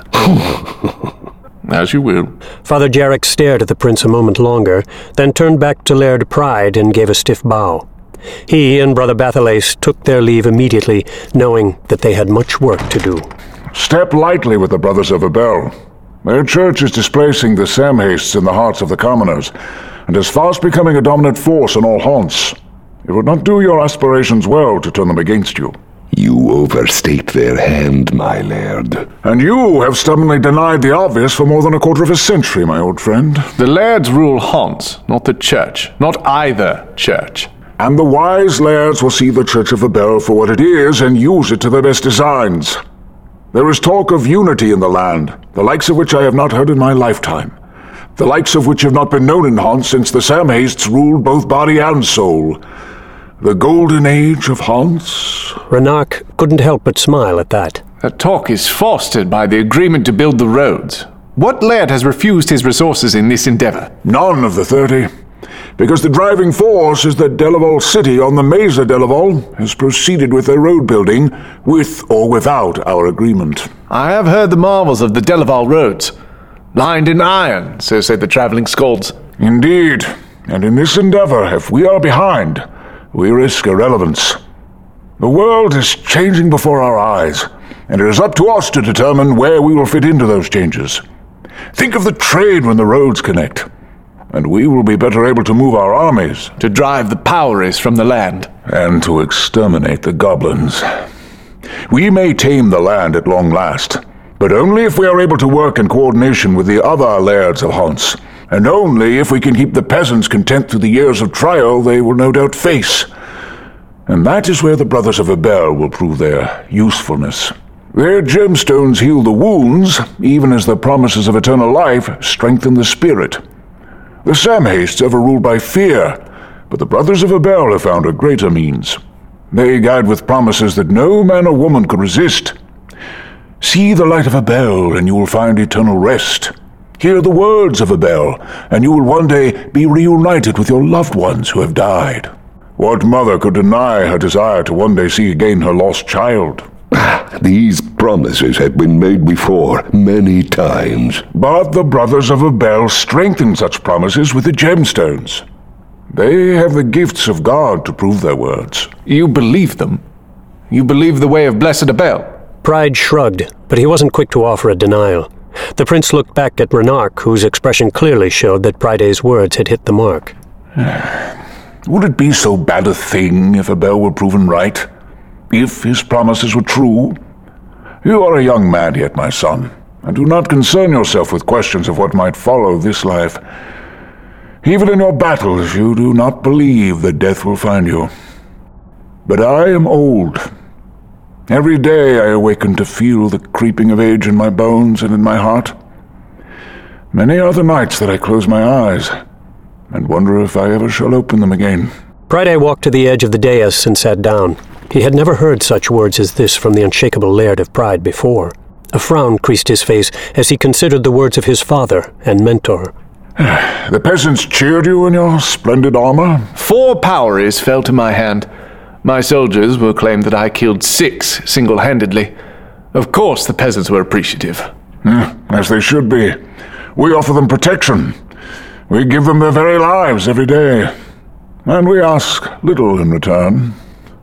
As you will. Father Jarek stared at the prince a moment longer, then turned back to Laird Pride and gave a stiff bow. He and Brother Bathalace took their leave immediately, knowing that they had much work to do. Step lightly with the Brothers of Abel. Their church is displacing the Samhaists in the hearts of the commoners, and is fast becoming a dominant force in all haunts. It would not do your aspirations well to turn them against you. You overstate their hand, my laird. And you have stubbornly denied the obvious for more than a quarter of a century, my old friend. The lairds rule haunts, not the church. Not either church. And the wise lairds will see the Church of Abel for what it is and use it to their best designs. There is talk of unity in the land, the likes of which I have not heard in my lifetime. The likes of which have not been known in Haunt since the Samhaists ruled both body and soul. The golden age of Haunts. Ranark couldn't help but smile at that. That talk is fostered by the agreement to build the roads. What laird has refused his resources in this endeavor? None of the 30. because the driving force is that Delaval City on the Mesa Delaval has proceeded with their road building, with or without our agreement. I have heard the marvels of the Delaval roads. Lined in iron, so say the travelling skalds. Indeed, and in this endeavor, if we are behind, we risk irrelevance. The world is changing before our eyes, and it is up to us to determine where we will fit into those changes. Think of the trade when the roads connect, and we will be better able to move our armies. To drive the Powries from the land. And to exterminate the goblins. We may tame the land at long last, but only if we are able to work in coordination with the other lairds of Hunts, and only if we can keep the peasants content through the years of trial they will no doubt face. And that is where the Brothers of Abel will prove their usefulness. Their gemstones heal the wounds, even as the promises of eternal life strengthen the spirit. The Samhastes ever ruled by fear, but the Brothers of Abel have found a greater means. They guide with promises that no man or woman could resist. See the light of Abel, and you will find eternal rest. Hear the words of Abel, and you will one day be reunited with your loved ones who have died. What mother could deny her desire to one day see again her lost child? These promises have been made before, many times. But the Brothers of Abel strengthen such promises with the gemstones. They have the gifts of God to prove their words. You believe them? You believe the way of Blessed Abel? Pride shrugged, but he wasn't quick to offer a denial. The prince looked back at Renark, whose expression clearly showed that Pride's words had hit the mark. Would it be so bad a thing if Abel were proven right? If his promises were true? You are a young man yet, my son, and do not concern yourself with questions of what might follow this life. Even in your battles, you do not believe that death will find you. But I am old. Every day I awaken to feel the creeping of age in my bones and in my heart. Many are the nights that I close my eyes and wonder if I ever shall open them again. Pride walked to the edge of the dais and sat down. He had never heard such words as this from the unshakable Laird of Pride before. A frown creased his face as he considered the words of his father and mentor. The peasants cheered you in your splendid armor? 4 Powries fell to my hand. My soldiers will claim that I killed 6 single-handedly. Of course the peasants were appreciative. As they should be. We offer them protection. We give them their very lives every day. And we ask little in return.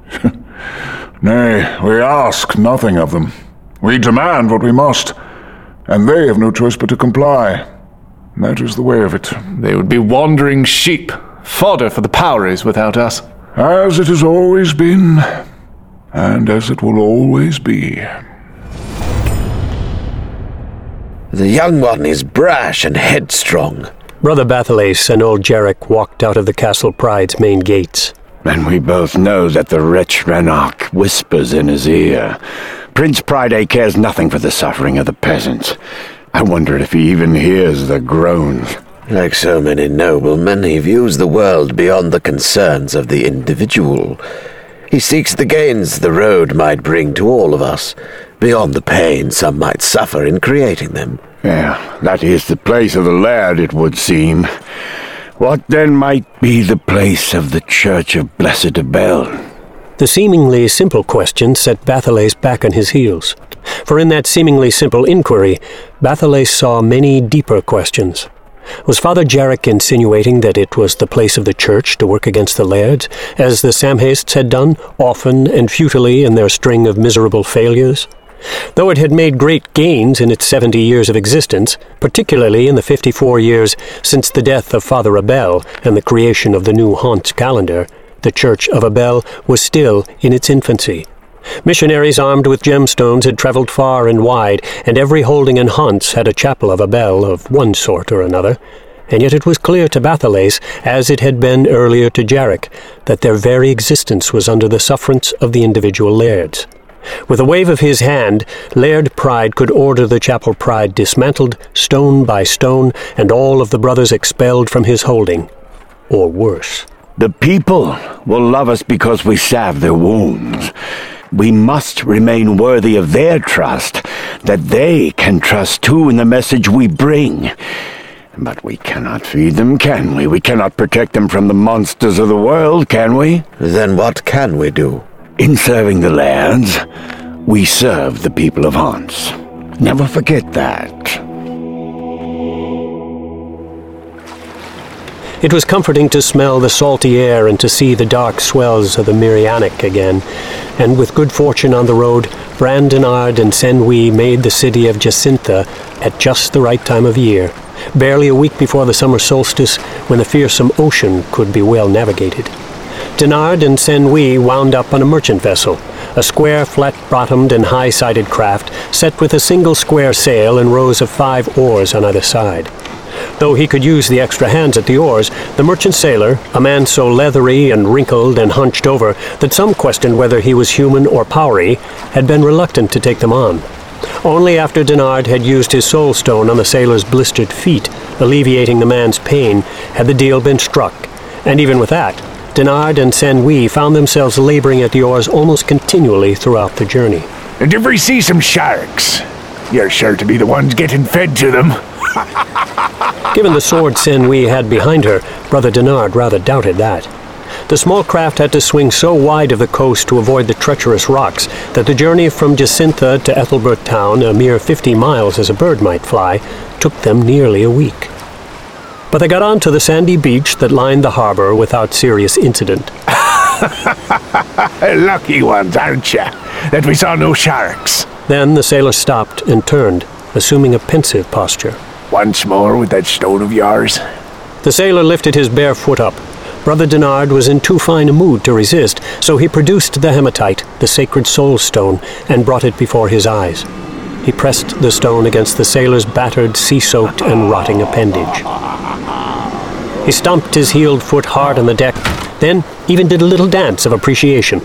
Nay, we ask nothing of them. We demand what we must, and they have no choice but to comply. That is the way of it. They would be wandering sheep, fodder for the Powries without us. As it has always been, and as it will always be. The young one is brash and headstrong. Brother Bathalace and old Jarek walked out of the Castle Pride's main gates. And we both know that the wretch Renark whispers in his ear. Prince Pride cares nothing for the suffering of the peasants. I wonder if he even hears the groans. Like so many noblemen, he views the world beyond the concerns of the individual. He seeks the gains the road might bring to all of us, beyond the pain some might suffer in creating them. Yeah, that is the place of the Laird, it would seem. What then might be the place of the Church of Blessed Abel? The seemingly simple question set Bathalace back on his heels. For in that seemingly simple inquiry, Bathalace saw many deeper questions. Was Father Jarek insinuating that it was the place of the Church to work against the Lairds, as the Samhastes had done, often and futilely in their string of miserable failures? Though it had made great gains in its 70 years of existence, particularly in the 54 years since the death of Father Abel and the creation of the new Hunts calendar, the Church of Abel was still in its infancy. Missionaries armed with gemstones had traveled far and wide, and every holding in Hunts had a chapel of Abel of one sort or another. And yet it was clear to Bathalace, as it had been earlier to Jarek, that their very existence was under the sufferance of the individual lairds. With a wave of his hand, Laird Pride could order the Chapel Pride dismantled, stone by stone, and all of the brothers expelled from his holding. Or worse. The people will love us because we salve their wounds. We must remain worthy of their trust, that they can trust too in the message we bring. But we cannot feed them, can we? We cannot protect them from the monsters of the world, can we? Then what can we do? In serving the lairds, we serve the people of Hants. Never forget that. It was comforting to smell the salty air and to see the dark swells of the Mirianic again, and with good fortune on the road, Bran Denard and Senwi made the city of Jacintha at just the right time of year, barely a week before the summer solstice, when the fearsome ocean could be well navigated. Denard and Senwi wound up on a merchant vessel, a square, flat-bottomed and high-sided craft set with a single square sail and rows of 5 oars on either side. Though he could use the extra hands at the oars, the merchant sailor, a man so leathery and wrinkled and hunched over that some questioned whether he was human or powery, had been reluctant to take them on. Only after Denard had used his soul stone on the sailor's blistered feet, alleviating the man's pain, had the deal been struck, and even with that, Denard and Senwi found themselves laboring at the oars almost continually throughout the journey. And if we see some sharks, you're sure to be the ones getting fed to them. Given the sword Senwi had behind her, Brother Denard rather doubted that. The small craft had to swing so wide of the coast to avoid the treacherous rocks that the journey from Jacintha to Ethelbert town, a mere 50 miles as a bird might fly, took them nearly a week. But they got on to the sandy beach that lined the harbor without serious incident. Lucky ones, aren't you? That we saw no sharks. Then the sailor stopped and turned, assuming a pensive posture. Once more with that stone of yours. The sailor lifted his bare foot up. Brother Denard was in too fine a mood to resist, so he produced the hematite, the sacred soul stone, and brought it before his eyes. He pressed the stone against the sailor's battered, sea-soaked, and rotting appendage. He stomped his heeled foot hard on the deck, then even did a little dance of appreciation.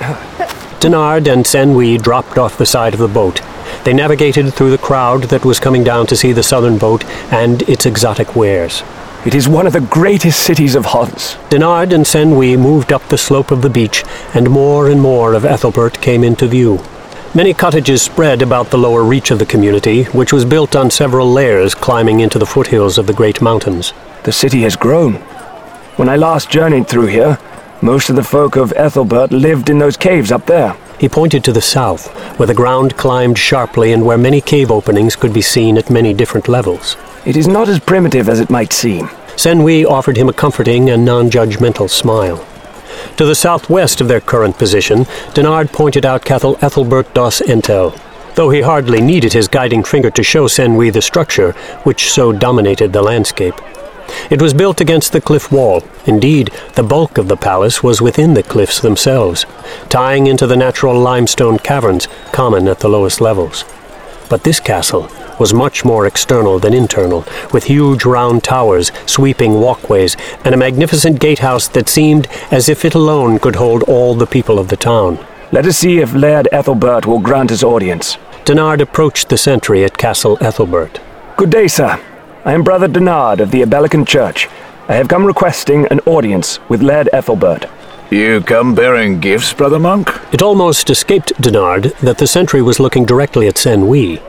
Denard and Senwi dropped off the side of the boat. They navigated through the crowd that was coming down to see the southern boat and its exotic wares. It is one of the greatest cities of Hants. Denard and Senwi moved up the slope of the beach, and more of Ethelbert came into view. Many cottages spread about the lower reach of the community, which was built on several layers climbing into the foothills of the great mountains. The city has grown. When I last journeyed through here, most of the folk of Ethelbert lived in those caves up there. He pointed to the south, where the ground climbed sharply and where many cave openings could be seen at many different levels. It is not as primitive as it might seem. Senwi offered him a comforting and non-judgmental smile. To the southwest of their current position, Denard pointed out Cathal Ethelbert dos Entel, though he hardly needed his guiding finger to show Senwi the structure which so dominated the landscape. It was built against the cliff wall. Indeed, the bulk of the palace was within the cliffs themselves, tying into the natural limestone caverns common at the lowest levels. But this castle was much more external than internal, with huge round towers, sweeping walkways, and a magnificent gatehouse that seemed as if it alone could hold all the people of the town. Let us see if Laird Ethelbert will grant us audience. Denard approached the sentry at Castle Ethelbert. Good day, sir. I am Brother Denard of the Abelican Church. I have come requesting an audience with Laird Ethelbert. You come bearing gifts, Brother Monk? It almost escaped Denard that the sentry was looking directly at Senwi.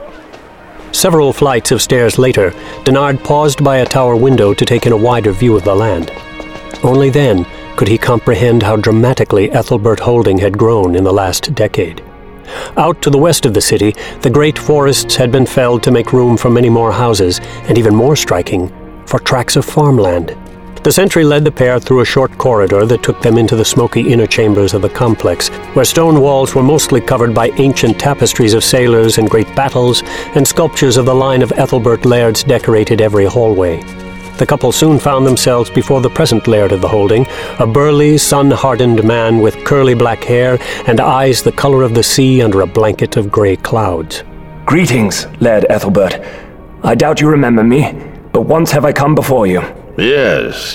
Several flights of stairs later, Denard paused by a tower window to take in a wider view of the land. Only then could he comprehend how dramatically Ethelbert Holding had grown in the last decade. Out to the west of the city, the great forests had been felled to make room for many more houses, and even more striking, for tracts of farmland. The sentry led the pair through a short corridor that took them into the smoky inner chambers of the complex, where stone walls were mostly covered by ancient tapestries of sailors and great battles, and sculptures of the line of Ethelbert lairds decorated every hallway. The couple soon found themselves before the present laird of the Holding, a burly, sun-hardened man with curly black hair and eyes the color of the sea under a blanket of grey clouds. Greetings, Laird Ethelbert. I doubt you remember me, but once have I come before you. Yes,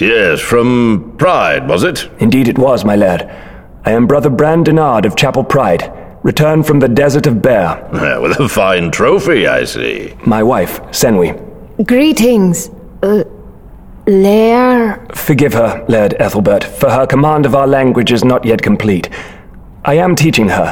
from Pride, was it? Indeed it was, my lad. I am Brother Bran Denard of Chapel Pride, returned from the Desert of Bear. With a fine trophy, I see. My wife, Senwi. Greetings, Lair... Forgive her, Laird Ethelbert, for her command of our language is not yet complete. I am teaching her,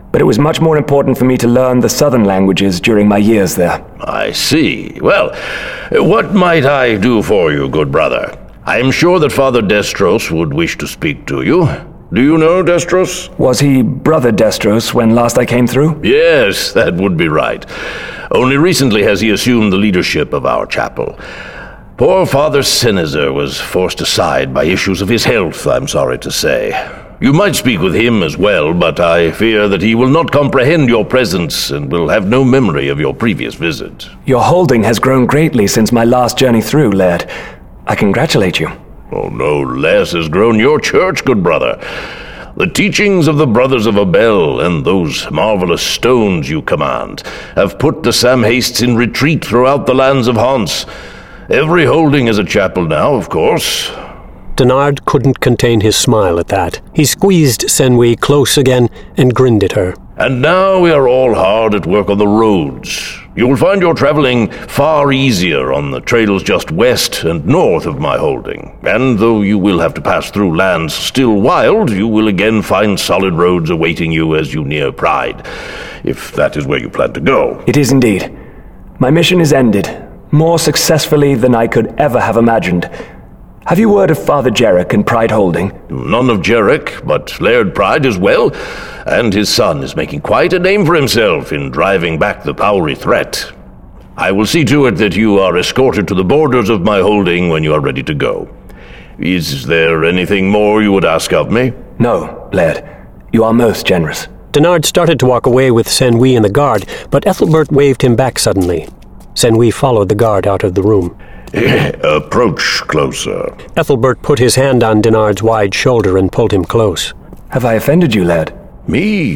but it was much more important for me to learn the southern languages during my years there. I see. Well, what might I do for you, good brother? I am sure that Father Destros would wish to speak to you. Do you know Destros? Was he Brother Destros when last I came through? Yes, that would be right. Only recently has he assumed the leadership of our chapel. Poor Father Sinizer was forced aside by issues of his health, I'm sorry to say. You might speak with him as well, but I fear that he will not comprehend your presence and will have no memory of your previous visit. Your holding has grown greatly since my last journey through, Laird. I congratulate you. Oh, no less has grown your church, good brother. The teachings of the Brothers of Abel and those marvelous stones you command have put the Samhastes in retreat throughout the lands of Hans. Every holding is a chapel now, of course. Denard couldn't contain his smile at that. He squeezed Senwi close again and grinned at her. And now we are all hard at work on the roads. You will find your traveling far easier on the trails just west and north of my holding. And though you will have to pass through lands still wild, you will again find solid roads awaiting you as you near Pride, if that is where you plan to go. It is indeed. My mission is ended, more successfully than I could ever have imagined. Have you word of Father Jarek and Pride Holding? None of Jarek, but Laird Pride as well, and his son is making quite a name for himself in driving back the Powrie threat. I will see to it that you are escorted to the borders of my holding when you are ready to go. Is there anything more you would ask of me? No, Laird. You are most generous. Denard started to walk away with Senwi and the guard, but Ethelbert waved him back suddenly. Senwi followed the guard out of the room. Approach closer. Ethelbert put his hand on Denard's wide shoulder and pulled him close. Have I offended you, lad? Me?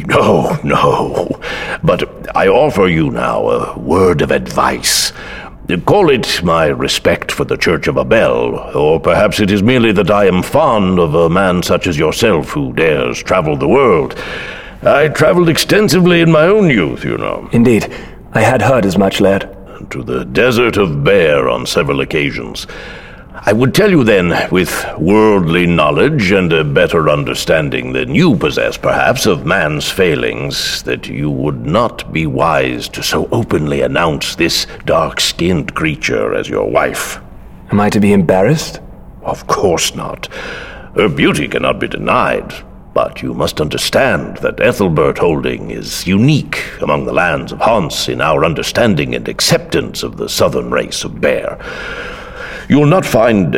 No. But I offer you now a word of advice. Call it my respect for the Church of Abel, or perhaps it is merely that I am fond of a man such as yourself who dares travel the world. I traveled extensively in my own youth, you know. Indeed. I had heard as much, lad. To the desert of Bear on several occasions. I would tell you then, with worldly knowledge and a better understanding than you possess, perhaps, of man's failings, that you would not be wise to so openly announce this dark-skinned creature as your wife. Am I to be embarrassed? Of course not. Her beauty cannot be denied. But you must understand that Ethelbert Holding is unique among the lands of Hans in our understanding and acceptance of the southern race of Bear. You will not find...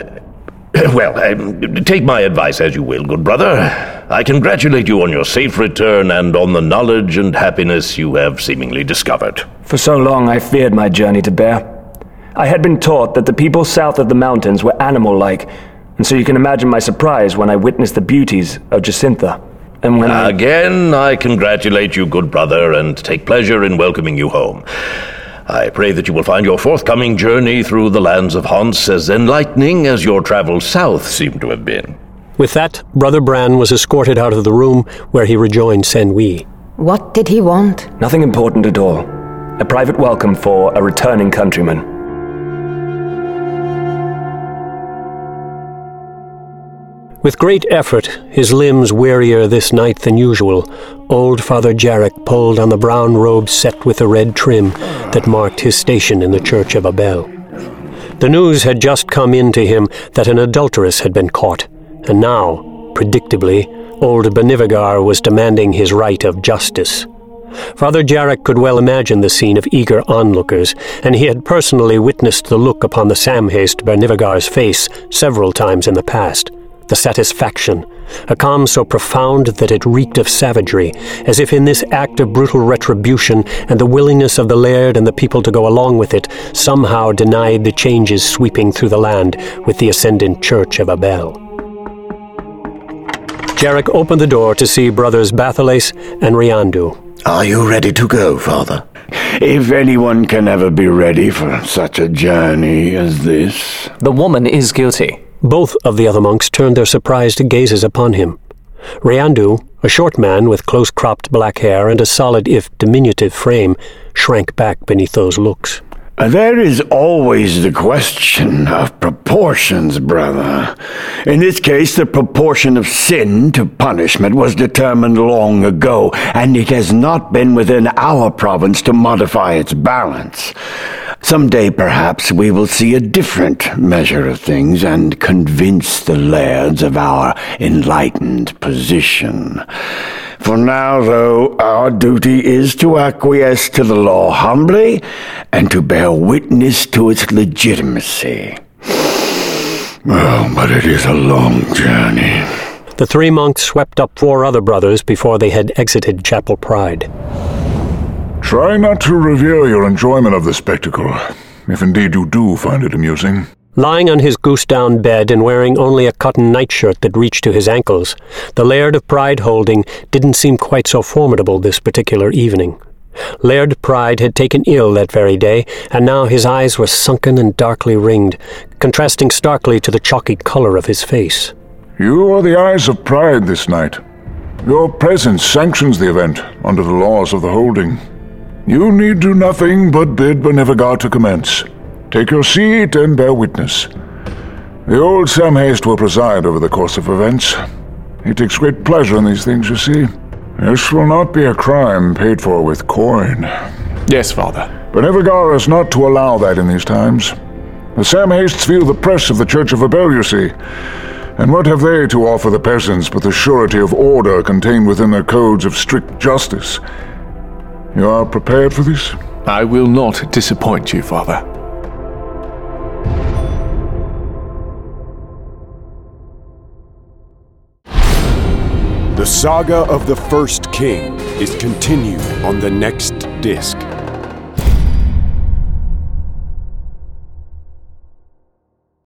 take my advice as you will, good brother. I congratulate you on your safe return and on the knowledge and happiness you have seemingly discovered. For so long I feared my journey to Bear. I had been taught that the people south of the mountains were animal-like, and so you can imagine my surprise when I witnessed the beauties of Jacintha. And when Again, I congratulate you, good brother, and take pleasure in welcoming you home. I pray that you will find your forthcoming journey through the lands of Hans as enlightening as your travels south seem to have been. With that, Brother Bran was escorted out of the room, where he rejoined Senwi. What did he want? Nothing important at all. A private welcome for a returning countryman. With great effort, his limbs wearier this night than usual, old Father Jarek pulled on the brown robe set with the red trim that marked his station in the Church of Abel. The news had just come in to him that an adulteress had been caught, and now, predictably, old Benivigar was demanding his right of justice. Father Jarek could well imagine the scene of eager onlookers, and he had personally witnessed the look upon the Samhaste Bernivigar's face several times in the past. The satisfaction, a calm so profound that it reeked of savagery, as if in this act of brutal retribution and the willingness of the laird and the people to go along with it somehow denied the changes sweeping through the land with the ascendant Church of Abel. Jarek opened the door to see brothers Bathales and Riandu. Are you ready to go, Father? If anyone can ever be ready for such a journey as this. The woman is guilty. Both of the other monks turned their surprised gazes upon him. Riandu, a short man with close-cropped black hair and a solid if diminutive frame, shrank back beneath those looks. There is always the question of proportions, brother. In this case, the proportion of sin to punishment was determined long ago, and it has not been within our province to modify its balance. Someday, perhaps, we will see a different measure of things and convince the lairds of our enlightened position. For now, though, our duty is to acquiesce to the law humbly and to bear witness to its legitimacy. Oh, but it is a long journey. The three monks swept up 4 other brothers before they had exited Chapel Pride. Try not to reveal your enjoyment of the spectacle, if indeed you do find it amusing. Lying on his goose-down bed and wearing only a cotton nightshirt that reached to his ankles, the Laird of Pride Holding didn't seem quite so formidable this particular evening. Laird Pride had taken ill that very day, and now his eyes were sunken and darkly ringed, contrasting starkly to the chalky colour of his face. You are the eyes of pride this night. Your presence sanctions the event under the laws of the Holding. You need do nothing but bid Benevigar to commence. Take your seat and bear witness. The old Sam Haste will preside over the course of events. He takes great pleasure in these things, you see. This will not be a crime paid for with coin. Yes, Father. Benevigar is not to allow that in these times. The Sam Hastes feel the press of the Church of Abel, you see. And what have they to offer the peasants but the surety of order contained within their codes of strict justice? You are prepared for this? I will not disappoint you, Father. The saga of the First King is continued on the next disc.